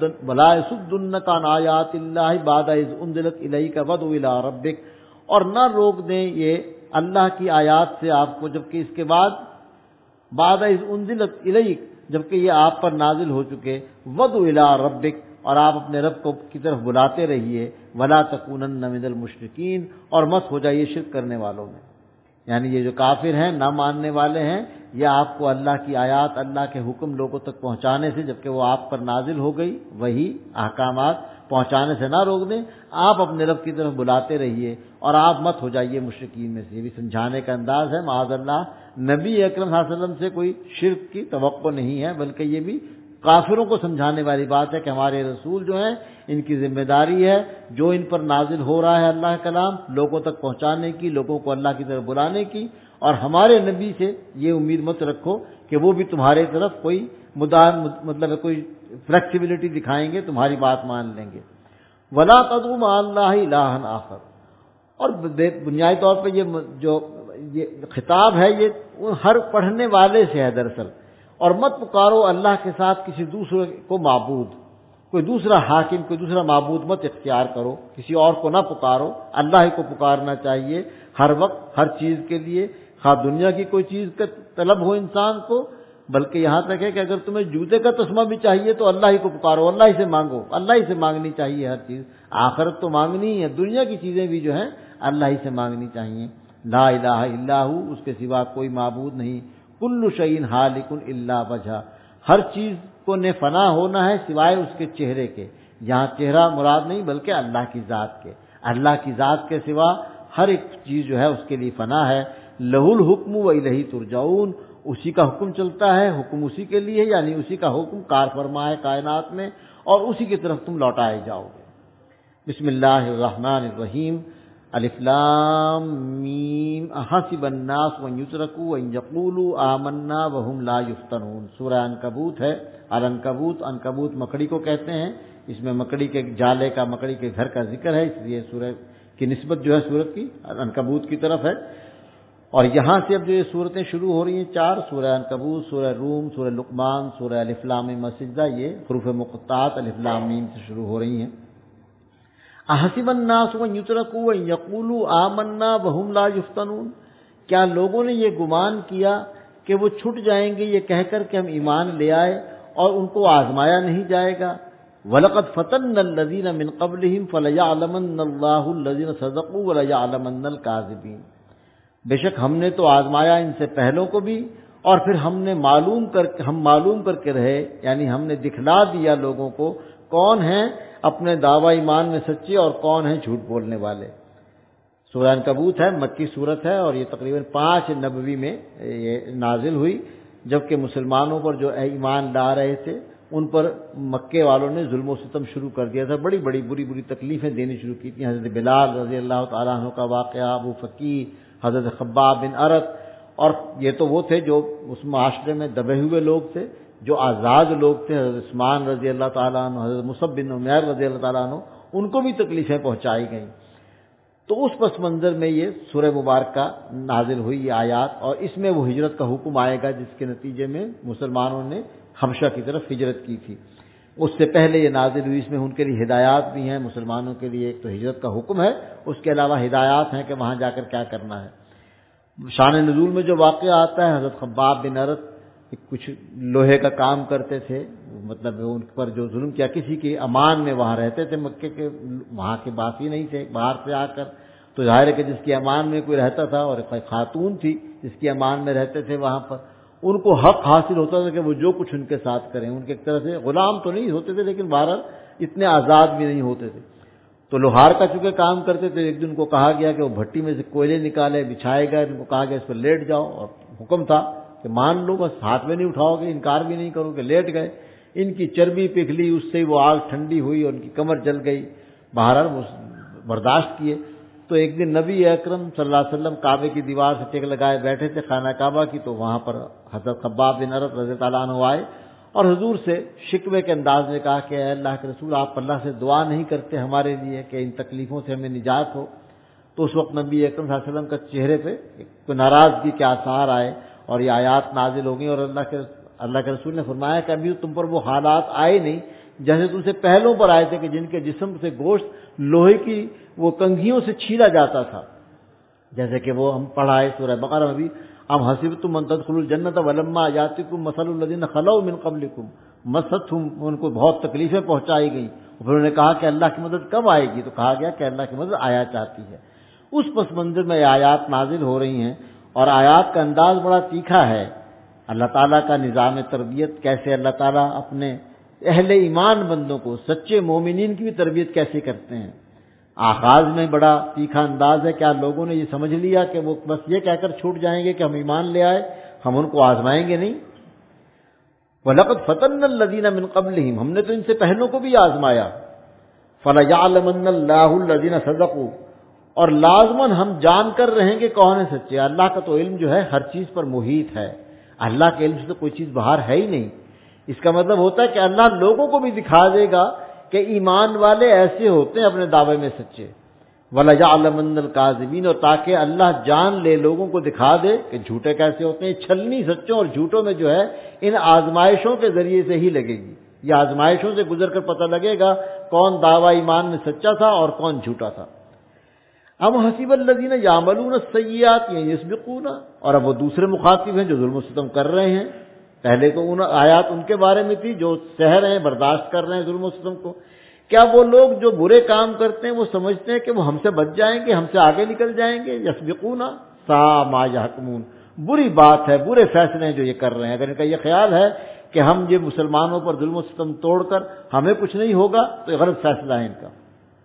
یصدنک عن آیات اللہ بعد اذ انزلت الیک وادع الی ربک، اور نہ روک دیں یہ اللہ کی آیات سے آپ کو، جبکہ اس کے بعد بعد اذ انزلت الیک، جبکہ یہ آپ پر نازل ہو چکے، وادع الی ربک، اور آپ اپنے رب کو کی طرف بلاتے رہیے۔ ولا تکونن من المشرکین، اور مت ہو جائیے شرک کرنے والوں میں، یعنی یہ جو کافر ہیں، نہ ماننے والے ہیں، یہ آپ کو اللہ کی آیات، اللہ کے حکم لوگوں تک پہنچانے سے، جبکہ وہ آپ پر نازل ہو گئی وہی احکامات، پہنچانے سے نہ روک دیں، آپ اپنے رب کی طرف بلاتے رہیے اور آپ مت ہو جائیے مشرکین میں سے۔ یہ بھی سمجھانے کا انداز ہے۔ معاذ اللہ، نبی اکرم صلی اللہ علیہ وسلم سے کوئی شرک کی توقع نہیں ہے، بلکہ یہ بھی کافروں کو سمجھانے والی بات ہے کہ ہمارے رسول جو ہیں ان کی ذمہ داری ہے جو ان پر نازل ہو رہا ہے اللہ کا کلام لوگوں تک پہنچانے کی، لوگوں کو اللہ کی طرف بلانے کی، اور ہمارے نبی سے یہ امید مت رکھو کہ وہ بھی تمہارے طرف کوئی مطلب کوئی فلیکسیبلٹی دکھائیں گے، تمہاری بات مان لیں گے۔ وَلَا تَدْعُ مَعَ اللَّهِ إِلَٰهًا آخر، اور بنیادی طور پہ یہ خطاب ہے یہ ہر پڑھنے والے سے ہے دراصل، اور مت پکارو اللہ کے ساتھ کسی دوسرے کو معبود، کوئی دوسرا حاکم، کوئی دوسرا معبود مت اختیار کرو، کسی اور کو نہ پکارو، اللہ ہی کو پکارنا چاہیے ہر وقت ہر چیز کے لیے، خواہ دنیا کی کوئی چیز کا طلب ہو انسان کو، بلکہ یہاں تک ہے کہ اگر تمہیں جوتے کا تسمہ بھی چاہیے تو اللہ ہی کو پکارو، اللہ ہی سے مانگو، اللہ ہی سے مانگنی چاہیے ہر چیز، آخرت تو مانگنی ہے، دنیا کی چیزیں بھی جو ہیں اللہ ہی سے مانگنی چاہیے۔ لا الہ الا ہو، اس کے سوا کوئی معبود نہیں، کل شیء ہالک الا وجہ، ہر چیز کو نے فنا ہونا ہے سوائے اس کے چہرے کے، یہاں چہرہ مراد نہیں بلکہ اللہ کی ذات کے، اللہ کی ذات کے سوا ہر ایک چیز جو ہے اس کے لیے فنا ہے۔ لہ الحکم و الیہ ترجعون، اسی کا حکم چلتا ہے، حکم اسی کے لیے، یعنی اسی کا حکم کار فرما ہے کائنات میں، اور اسی کی طرف تم لوٹائے جاؤ گے۔ بسم اللہ الرحمن الرحیم، الف لام میم، احسب الناس ان یترکوا ان یقولوا آمنا وهم لا یفتنون، سورہ عنکبوت ہے۔ العنکبوت، عنکبوت مکڑی کو کہتے ہیں، اس میں مکڑی کے جالے کا، مکڑی کے گھر کا ذکر ہے، اس لیے سورہ کی نسبت جو ہے سورت کی عنکبوت کی طرف ہے۔ اور یہاں سے اب جو یہ صورتیں شروع ہو رہی ہیں چار، سورہ عنکبوت، سورہ روم، سورہ لقمان، سورہ الف لام میم السجدہ، یہ حروف مقطعات الف لام میم سے شروع ہو رہی ہیں۔ احسب الناس ان یترکوا ان یقولوا آمنا وهم لا یفتنون، کیا لوگوں نے یہ گمان کیا کہ وہ چھٹ جائیں گے یہ کہہ کر کہ ہم ایمان لے آئے اور ان کو آزمایا نہیں جائے گا۔ وَلَقَدْ فَتَنَّا الَّذِينَ مِنْ قَبْلِهِمْ فَلَيَعْلَمَنَّ اللَّهُ الَّذِينَ صَدَقُوا وَلَيَعْلَمَنَّ الْكَاذِبِينَ، بے شک ہم نے تو آزمایا ان سے پہلوں کو بھی، اور پھر ہم معلوم کر کے رہے، یعنی ہم نے دکھلا دیا لوگوں کو کون ہیں اپنے دعوی ایمان میں سچے اور کون ہیں جھوٹ بولنے والے۔ سورہ عنکبوت ہے، مکی صورت ہے، اور یہ تقریباً 5 نبوی میں یہ نازل ہوئی، جبکہ مسلمانوں پر جو ایمان لا رہے تھے ان پر مکے والوں نے ظلم و ستم شروع کر دیا تھا، بڑی بری تکلیفیں دینی شروع کی تھیں۔ حضرت بلال رضی اللہ تعالیٰ عنہ کا واقعہ، ابو فقی، حضرت خباب بن ارت، اور یہ تو وہ تھے جو اس معاشرے میں دبے ہوئے لوگ تھے، جو آزاد لوگ تھے، حضرت عثمان رضی اللہ تعالیٰ عنہ، حضرت مصعب بن عمیر رضی اللہ تعالیٰ عنہ، ان کو بھی تکلیفیں پہنچائی گئیں۔ تو اس پس منظر میں یہ سورہ مبارکہ نازل ہوئی یہ آیات، اور اس میں وہ ہجرت کا حکم آئے گا جس کے نتیجے میں مسلمانوں نے حبشہ کی طرف ہجرت کی تھی۔ اس سے پہلے یہ نازل ہوئی، اس میں ان کے لیے ہدایات بھی ہیں، مسلمانوں کے لیے ایک تو ہجرت کا حکم ہے، اس کے علاوہ ہدایات ہیں کہ وہاں جا کر کیا کرنا ہے۔ شان نزول میں جو واقعہ آتا ہے، حضرت خباب بن ارت کچھ لوہے کا کام کرتے تھے، مطلب ان پر جو ظلم کیا، کسی کے امان میں وہاں رہتے تھے، مکے کے وہاں کے باسی نہیں تھے، باہر سے آ کر، تو ظاہر ہے کہ جس کی امان میں کوئی رہتا تھا، اور خاتون تھی جس کی امان میں رہتے تھے وہاں پر، ان کو حق حاصل ہوتا تھا کہ وہ جو کچھ ان کے ساتھ کریں، ان کے ایک طرح سے غلام تو نہیں ہوتے تھے لیکن بہرحال اتنے آزاد بھی نہیں ہوتے تھے۔ تو لوہار کا چونکہ کام کرتے تھے، ایک دن کو کہا گیا کہ وہ بھٹی میں سے کوئلے نکالے، بچھائے گئے، ان کو کہا گیا اس پر لیٹ جاؤ، اور حکم تھا کہ مان لو، بس ہاتھ میں نہیں اٹھاؤ گے، انکار بھی نہیں کرو گے، لیٹ گئے۔ ان کی چربی پگھلی، اس سے وہ آگ ٹھنڈی ہوئی اور ان کی کمر جل گئی، بہرحال وہ برداشت کیے۔ تو ایک دن نبی اکرم صلی اللہ علیہ وسلم کعبے کی دیوار سے ٹیک لگائے بیٹھے تھے خانہ کعبہ کی، تو وہاں پر حضرت خباب بن ارت رضی اللہ عنہ آئے اور حضور سے شکوے کے انداز میں کہا کہ اے اللہ کے رسول، آپ اللہ سے دعا نہیں کرتے ہمارے لیے کہ ان تکلیفوں سے ہمیں نجات ہو؟ تو اس وقت نبی اکرم صلی اللہ علیہ وسلم کا چہرے پہ کوئی ناراضگی کے آثار آئے، اور یہ آیات نازل ہو گئیں، اور اللہ کے رسول نے فرمایا کہ ابھی تم پر وہ حالات آئے نہیں جیسے تم سے پہلوں پر آئے تھے، کہ جن کے جسم سے گوشت لوہے کی وہ کنگھیوں سے چھیلا جاتا تھا، جیسے کہ وہ ہم پڑھائے سورہ بقرہ میں بھی، ام حسبتم ان تدخلوا الجنۃ ولما یاتکم مثل الذین خلوا من قبلکم مستهم، ان کو بہت تکلیفیں پہنچائی گئیں، پھر انہوں نے کہا کہ اللہ کی مدد کب آئے گی؟ تو کہا گیا کہ اللہ کی مدد آیا چاہتی ہے۔ اس پس منظر میں یہ آیات نازل ہو رہی ہیں، اور آیات کا انداز بڑا تیکھا ہے، اللہ تعالیٰ کا نظام تربیت، کیسے اللہ تعالیٰ اپنے اہل ایمان بندوں کو، سچے مومنین کی بھی تربیت کیسے کرتے ہیں۔ آغاز میں بڑا تیکھا انداز ہے، کیا لوگوں نے یہ سمجھ لیا کہ وہ بس یہ کہہ کر چھوٹ جائیں گے کہ ہم ایمان لے آئے، ہم ان کو آزمائیں گے نہیں۔ وَلَقَدْ فَتَنَّا الَّذِينَ مِن قَبْلِهِمْ، ہم نے تو ان سے پہلوں کو بھی آزمایا۔ فَلَيَعْلَمَنَّ اللَّهُ الَّذِينَ صَدَقُوا، اور لازماً ہم جان کر رہیں گے کون ہے سچے۔ اللہ کا تو علم جو ہے ہر چیز پر محیط ہے، اللہ کے علم سے تو کوئی چیز باہر ہے ہی نہیں۔ اس کا مطلب ہوتا ہے کہ اللہ لوگوں کو بھی دکھا دے گا کہ ایمان والے ایسے ہوتے ہیں اپنے دعوے میں سچے۔ وَلَيَعْلَمَنَّ الْكَاذِبِينَ، اور تاکہ اللہ جان لے، لوگوں کو دکھا دے کہ جھوٹے کیسے ہوتے ہیں۔ چھلنی سچوں اور جھوٹوں میں جو ہے ان آزمائشوں کے ذریعے سے ہی لگے گی، یہ آزمائشوں سے گزر کر پتہ لگے گا کون دعویٰ ایمان میں سچا تھا اور کون جھوٹا تھا۔ ام حسب الذین یعملون السیئات یسبقون، اور اب وہ دوسرے مخاطب ہیں جو ظلم و ستم کر رہے ہیں۔ پہلے تو ان آیات ان کے بارے میں تھی جو سہ رہے ہیں، برداشت کر رہے ہیں ظلم و ستم کو۔ کیا وہ لوگ جو برے کام کرتے ہیں وہ سمجھتے ہیں کہ وہ ہم سے بچ جائیں گے، ہم سے آگے نکل جائیں گے؟ یسبقون ساء ما یحکمون، بری بات ہے، برے فیصلے ہیں جو یہ کر رہے ہیں۔ اگر ان کا یہ خیال ہے کہ ہم یہ مسلمانوں پر ظلم و ستم توڑ کر ہمیں کچھ نہیں ہوگا تو یہ غلط فیصلہ ہے ان کا۔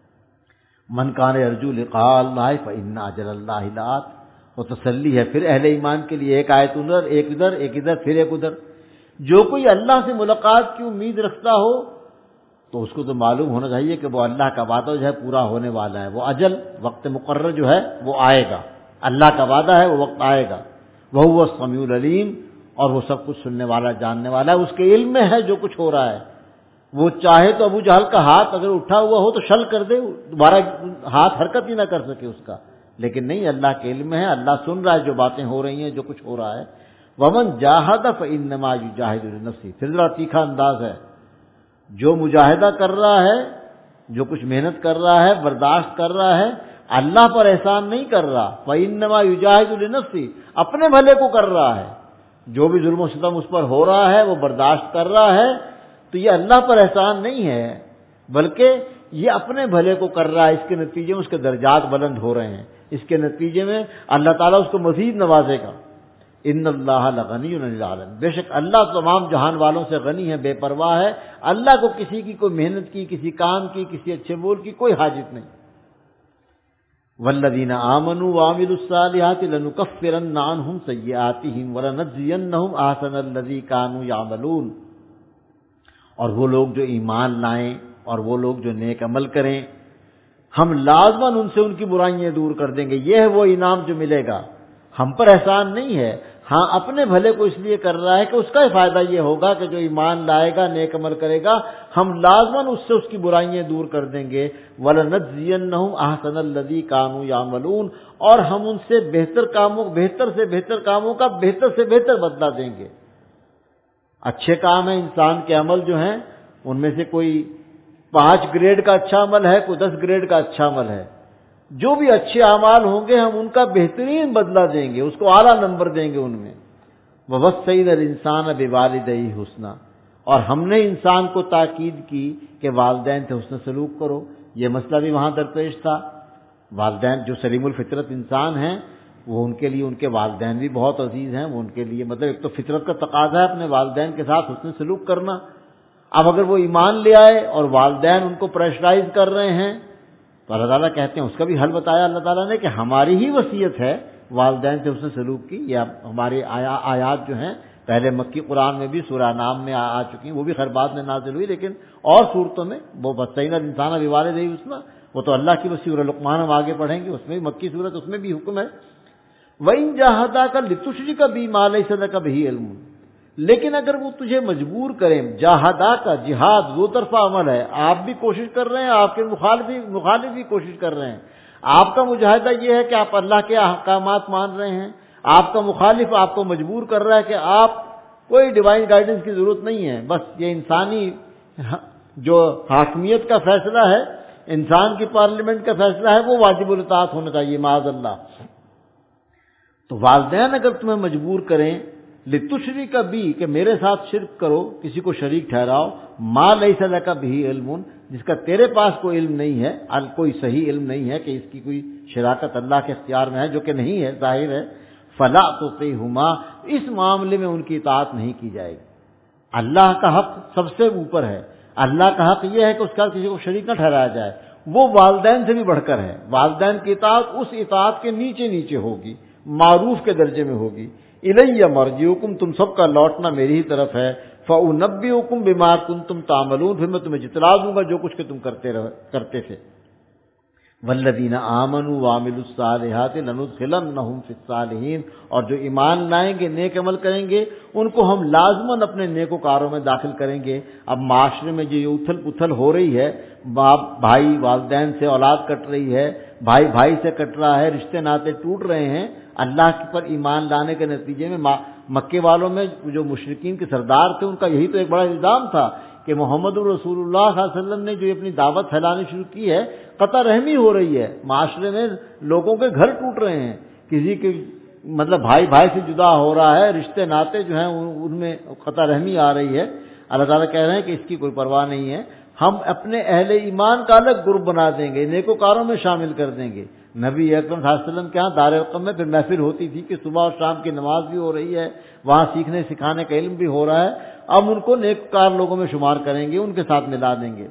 من کان یرجو لقاء اللہ فإن اجل اللہ لآت، وہ تسلی ہے پھر اہل ایمان کے لیے، ایک آیت ادھر ایک ادھر ایک ادھر پھر ایک ادھر۔ جو کوئی اللہ سے ملاقات کی امید رکھتا ہو تو اس کو تو معلوم ہونا چاہیے کہ وہ اللہ کا وعدہ جو ہے پورا ہونے والا ہے، وہ اجل وقت مقرر جو ہے وہ آئے گا، اللہ کا وعدہ ہے وہ وقت آئے گا۔ وَهُوَ السَّمِيعُ الْعَلِيمُ، اور وہ سب کچھ سننے والا جاننے والا ہے، اس کے علم میں ہے جو کچھ ہو رہا ہے۔ وہ چاہے تو ابو جہل کا ہاتھ اگر اٹھا ہوا ہو تو شل کر دے، دوبارہ ہاتھ حرکت ہی نہ کر سکے اس کا، لیکن نہیں، اللہ کے علم میں ہے، اللہ سن رہا ہے جو باتیں ہو رہی ہیں، جو کچھ ہو رہا ہے۔ وَمَنْ جَاهَدَ فَإِنَّمَا يُجَاهِدُ لِنَفْسِهِ، پھر ذرا تیکھا انداز ہے، جو مجاہدہ کر رہا ہے، جو کچھ محنت کر رہا ہے، برداشت کر رہا ہے، اللہ پر احسان نہیں کر رہا۔ فَإِنَّمَا يُجَاهِدُ لِنَفْسِهِ، اپنے بھلے کو کر رہا ہے۔ جو بھی ظلم و ستم اس پر ہو رہا ہے وہ برداشت کر رہا ہے تو یہ اللہ پر احسان نہیں ہے، بلکہ یہ اپنے بھلے کو کر رہا ہے۔ اس کے نتیجے میں اس کے درجات بلند ہو رہے ہیں، اس کے نتیجے میں اللہ تعالیٰ اس کو مزید نوازے گا۔ ان اللہ لغنی عن العالمین، بے شک اللہ تمام جہان والوں سے غنی ہے، بے پرواہ ہے۔ اللہ کو کسی کی کوئی محنت کی، کسی کام کی، کسی اچھے بول کی کوئی حاجت نہیں۔ والذین آمنوا وعملوا الصالحات لنکفرن عنہم سیئاتہم ولنجزینہم احسن الذی کانوا یعملون، اور وہ لوگ جو ایمان لائیں اور وہ لوگ جو نیک عمل کریں، ہم لازماً ان سے ان کی برائیاں دور کر دیں گے۔ یہ ہے وہ انعام جو ملے گا، ہم پر احسان نہیں ہے، ہاں اپنے بھلے کو اس لیے کر رہا ہے کہ اس کا فائدہ یہ ہوگا کہ جو ایمان لائے گا، نیک عمل کرے گا، ہم لازماً اس سے اس کی برائیاں دور کر دیں گے۔ وَلَنَجْزِيَنَّهُمْ أَحْسَنَ الَّذِي كَانُوا يَعْمَلُونَ، اور ہم ان سے بہتر سے بہتر کاموں کا بہتر سے بہتر بدلہ دیں گے۔ اچھے کام ہیں انسان کے عمل جو ہیں، ان میں سے کوئی 5 گریڈ کا اچھا عمل ہے، کوئی 10 گریڈ کا اچھا عمل ہے۔ جو بھی اچھے اعمال ہوں گے ہم ان کا بہترین بدلہ دیں گے، اس کو اعلیٰ نمبر دیں گے ان میں۔ وَوَصَّيْنَا الْإِنسَانَ بِوَالِدَيْهِ حُسْنًا، اور ہم نے انسان کو تاکید کی کہ والدین سے حسن سلوک کرو۔ یہ مسئلہ بھی وہاں درپیش تھا۔ والدین جو سلیم الفطرت انسان ہیں، وہ ان کے لیے ان کے والدین بھی بہت عزیز ہیں، وہ ان کے لیے مطلب ایک تو فطرت کا تقاضا ہے اپنے والدین کے ساتھ حسن سلوک کرنا۔ اب اگر وہ ایمان لے آئے اور والدین ان کو پریشرائز کر رہے ہیں تو اللہ تعالیٰ کہتے ہیں، اس کا بھی حل بتایا اللہ تعالیٰ نے کہ ہماری ہی وصیت ہے والدین سے حسن سلوک کی۔ یہ ہماری آیات جو ہیں پہلے مکی قرآن میں بھی سورہ نام میں آ چکی ہیں، وہ بھی خیر بعد میں نازل ہوئی، لیکن اور صورتوں میں وہ وَصَّيْنَا الْإِنسَانَ بِوَالِدَيْهِ حُسْنًا، وہ تو اللہ کی سورہ لقمان ہم آگے پڑھیں گے، اس میں بھی مکی صورت، اس میں بھی حکم ہے۔ وَإِن جَاهَدَاكَ لِتُشْرِكَ بِي مَا لَيْسَ لَكَ بِهِ عِلْمٌ، لیکن اگر وہ تجھے مجبور کریں، جاہدہ کا جہاد دو طرفہ عمل ہے، آپ بھی کوشش کر رہے ہیں، آپ کے مخالف بھی کوشش کر رہے ہیں۔ آپ کا مجاہدہ یہ ہے کہ آپ اللہ کے احکامات مان رہے ہیں، آپ کا مخالف آپ کو مجبور کر رہا ہے کہ آپ کوئی ڈیوائن گائیڈنس کی ضرورت نہیں ہے، بس یہ انسانی جو حاکمیت کا فیصلہ ہے، انسان کی پارلیمنٹ کا فیصلہ ہے، وہ واجب الاطاعت ہونا چاہیے معاذ اللہ۔ تو والدین اگر تمہیں مجبور کریں لِتُشْرِكَ بِي، کہ میرے ساتھ شرک کرو، کسی کو شریک ٹھہراؤ، مَا لَيْسَ لَكَ بِهِ عِلْمٌ، جس کا تیرے پاس کوئی علم نہیں ہے، کوئی صحیح علم نہیں ہے کہ اس کی کوئی شراکت اللہ کے اختیار میں ہے، جو کہ نہیں ہے، ظاہر ہے، فَلَا تُطِعْهُمَا، اس معاملے میں ان کی اطاعت نہیں کی جائے گی۔ اللہ کا حق سب سے اوپر ہے. اللہ کا حق یہ ہے کہ اس کا کسی کو شریک نہ ٹھہرایا جائے. وہ والدین سے بھی بڑھ کر ہے. والدین کی اطاعت اس اطاعت کے نیچے نیچے ہوگی، معروف کے درجے میں ہوگی. الیہ مرجعکم، تم سب کا لوٹنا میری ہی طرف ہے. فانبئکم بما کنتم تعملون، پھر میں تمہیں جتلا دوں گا جو کچھ کہ تم کرتے تھے. والذین آمنوا وعملوا الصالحات لندخلنہم فی الصالحین، اور جو ایمان لائیں گے، نیک عمل کریں گے، ان کو ہم لازماً اپنے نیکوکاروں میں داخل کریں گے. اب معاشرے میں جو یہ اتھل پتھل ہو رہی ہے، باپ بھائی والدین سے اولاد کٹ رہی ہے، بھائی بھائی سے کٹ رہا ہے، رشتے ناطے ٹوٹ رہے ہیں، اللہ پر ایمان لانے کے نتیجے میں مکے والوں میں جو مشرکین کے سردار تھے، ان کا یہی تو ایک بڑا الزام تھا کہ محمد رسول اللہ صلی اللہ علیہ وسلم نے جو اپنی دعوت پھیلانی شروع کی ہے، قطع رحمی ہو رہی ہے. معاشرے میں لوگوں کے گھر ٹوٹ رہے ہیں، کسی کے مطلب بھائی بھائی سے جدا ہو رہا ہے، رشتے ناطے جو ہیں ان میں قطع رحمی آ رہی ہے. اللہ تعالیٰ کہہ رہے ہیں کہ اس کی کوئی پرواہ نہیں ہے، ہم اپنے اہل ایمان کا الگ گروپ بنا دیں گے، نیکوکاروں میں شامل کر دیں گے. نبی اکرم صلی اللہ علیہ وسلم کے ہاں دار القم میں پھر محفل ہوتی تھی کہ صبح اور شام کی نماز بھی ہو رہی ہے، وہاں سیکھنے سکھانے کا علم بھی ہو رہا ہے. اب ان کو نیکوکار لوگوں میں شمار کریں گے، ان کے ساتھ ملا دیں گے.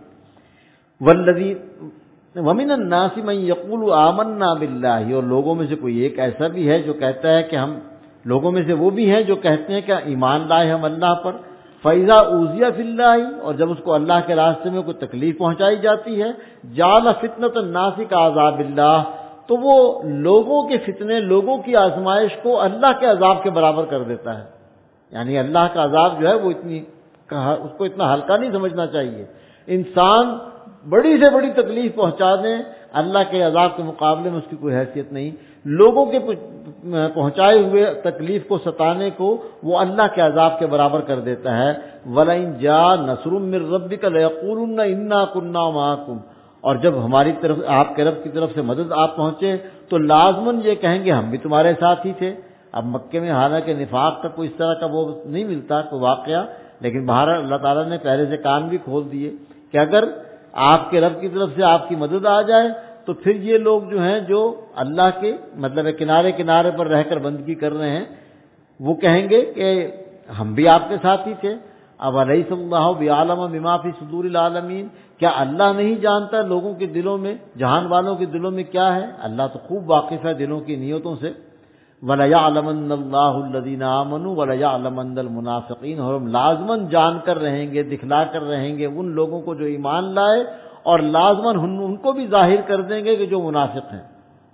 وَمِنَ النَّاسِ مَن يَقُولُ آمَنَّا بِاللَّهِ، اور لوگوں میں سے کوئی ایک ایسا بھی ہے جو کہتا ہے کہ ہم، لوگوں میں سے وہ بھی ہیں جو کہتے ہیں کہ ایمان لائے ہم اللہ پر. فَإِذَا أُوذِيَ فِي اللَّهِ، اور جب اس کو اللہ کے راستے میں کوئی تکلیف پہنچائی جاتی ہے، جَعَلَ فِتْنَةَ النَّاسِ كَعَذَابِ اللَّهِ، تو وہ لوگوں کے فتنے، لوگوں کی آزمائش کو اللہ کے عذاب کے برابر کر دیتا ہے. یعنی اللہ کا عذاب جو ہے وہ اس کو اتنا ہلکا نہیں سمجھنا چاہیے. انسان بڑی سے بڑی تکلیف پہنچا دیں، اللہ کے عذاب کے مقابلے میں اس کی کوئی حیثیت نہیں. لوگوں کے پہنچائے ہوئے تکلیف کو، ستانے کو وہ اللہ کے عذاب کے برابر کر دیتا ہے. وَلَئِن جَاءَ نَصْرٌ مِّن رَّبِّكَ لَيَقُولُنَّ إِنَّا كُنَّا مَعَكُمْ، اور جب ہماری طرف، آپ کے رب کی طرف سے مدد آپ پہنچے تو لازماً یہ کہیں گے ہم بھی تمہارے ساتھ ہی تھے. اب مکے میں حالانکہ نفاق کا کوئی اس طرح کا وہ نہیں ملتا کوئی واقعہ، لیکن بہرحال اللہ تعالیٰ نے پہلے سے کان بھی کھول دیے کہ اگر آپ کے رب کی طرف سے آپ کی مدد آ جائے تو پھر یہ لوگ جو ہیں جو اللہ کے مطلب کنارے کنارے پر رہ کر بندگی کر رہے ہیں، وہ کہیں گے کہ ہم بھی آپ کے ساتھ ہی تھے. اب الیس اللہ بعالم بما فی صدور العالمین، کیا اللہ نہیں جانتا لوگوں کے دلوں میں، جہان والوں کے دلوں میں کیا ہے؟ اللہ تو خوب واقف ہے دلوں کی نیتوں سے. وَلَيَعْلَمَنَّ اللَّهُ الَّذِينَ آمَنُوا وَلَيَعْلَمَنَّ الْمُنَافِقِينَ، اور ہم لازماً جان کر رہیں گے، دکھلا کر رہیں گے ان لوگوں کو جو ایمان لائے، اور لازماً ان کو بھی ظاہر کر دیں گے کہ جو منافق ہیں.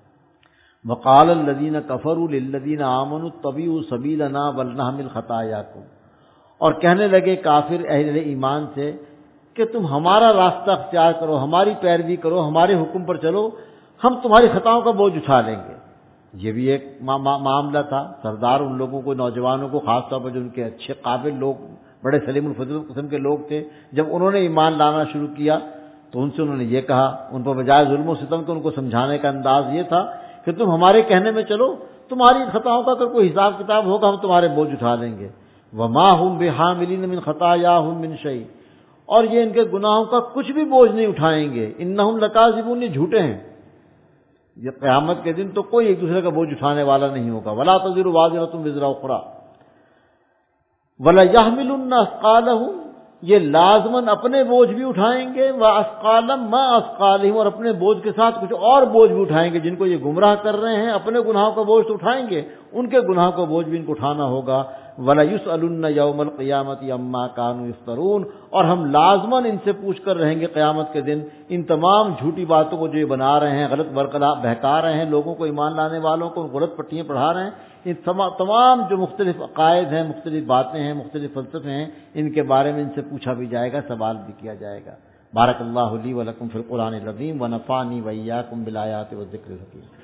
وَقَالَ الَّذِينَ كَفَرُوا لِلَّذِينَ آمَنُوا اتَّبِعُوا سَبِيلَنَا وَلْنَحْمِلْ خَطَايَاكُمْ، اور کہنے لگے کافر اہل ایمان سے کہ تم ہمارا راستہ اختیار کرو، ہماری پیروی کرو، ہمارے حکم پر چلو، ہم تمہاری خطاؤں کا بوجھ اٹھا لیں گے. یہ بھی ایک معاملہ تھا. سردار ان لوگوں کو، نوجوانوں کو، خاص طور پر جو ان کے اچھے قابل لوگ، بڑے سلیم الفضل قسم کے لوگ تھے، جب انہوں نے ایمان لانا شروع کیا تو ان سے انہوں نے یہ کہا، ان پر بجائے ظلم و ستم کے ان کو سمجھانے کا انداز یہ تھا کہ تم ہمارے کہنے میں چلو، تمہاری خطاؤں کا اگر کوئی حساب کتاب ہوگا ہم تمہارے بوجھ اٹھا لیں گے. وَمَا هُمْ بِحَامِلِينَ مِنْ خَطَايَاهُمْ مِنْ شَيْءٍ، اور یہ ان کے گناہوں کا کچھ بھی بوجھ نہیں اٹھائیں گے. إِنَّهُمْ لَكَاذِبُونَ، یہ جھوٹے ہیں. یہ قیامت کے دن تو کوئی ایک دوسرے کا بوجھ اٹھانے والا نہیں ہوگا. وَلَا تَزِرُ وَازِرَةٌ وِزْرَ أُخْرَىٰ وَلَيَحْمِلُنَّ أَثْقَالَهُمْ، یہ لازماً اپنے بوجھ بھی اٹھائیں گے، وَأَثْقَالًا مَّا أَثْقَالِهِمْ، اور اپنے بوجھ کے ساتھ کچھ اور بوجھ بھی اٹھائیں گے. جن کو یہ گمراہ کر رہے ہیں اپنے گناہوں کا بوجھ تو اٹھائیں گے، ان کے گناہوں کا بوجھ بھی ان کو اٹھانا ہوگا. وَلَيُسْأَلُنَّ يَوْمَ الْقِيَامَةِ عَمَّا كَانُوا يَفْتَرُونَ، اور ہم لازماً ان سے پوچھ کر رہیں گے قیامت کے دن ان تمام جھوٹی باتوں کو جو یہ بنا رہے ہیں، غلط برقرار بہکا رہے ہیں، لوگوں کو، ایمان لانے والوں کو غلط پٹیاں پڑھا رہے ہیں. ان تمام جو مختلف عقائد ہیں، مختلف باتیں ہیں، مختلف فلسفے ہیں، ان کے بارے میں ان سے پوچھا بھی جائے گا، سوال بھی کیا جائے گا. بارک اللہ لی و لکم فی القرآن العظیم ونفعنی وإیاکم بالآیات والذکر الحکیم.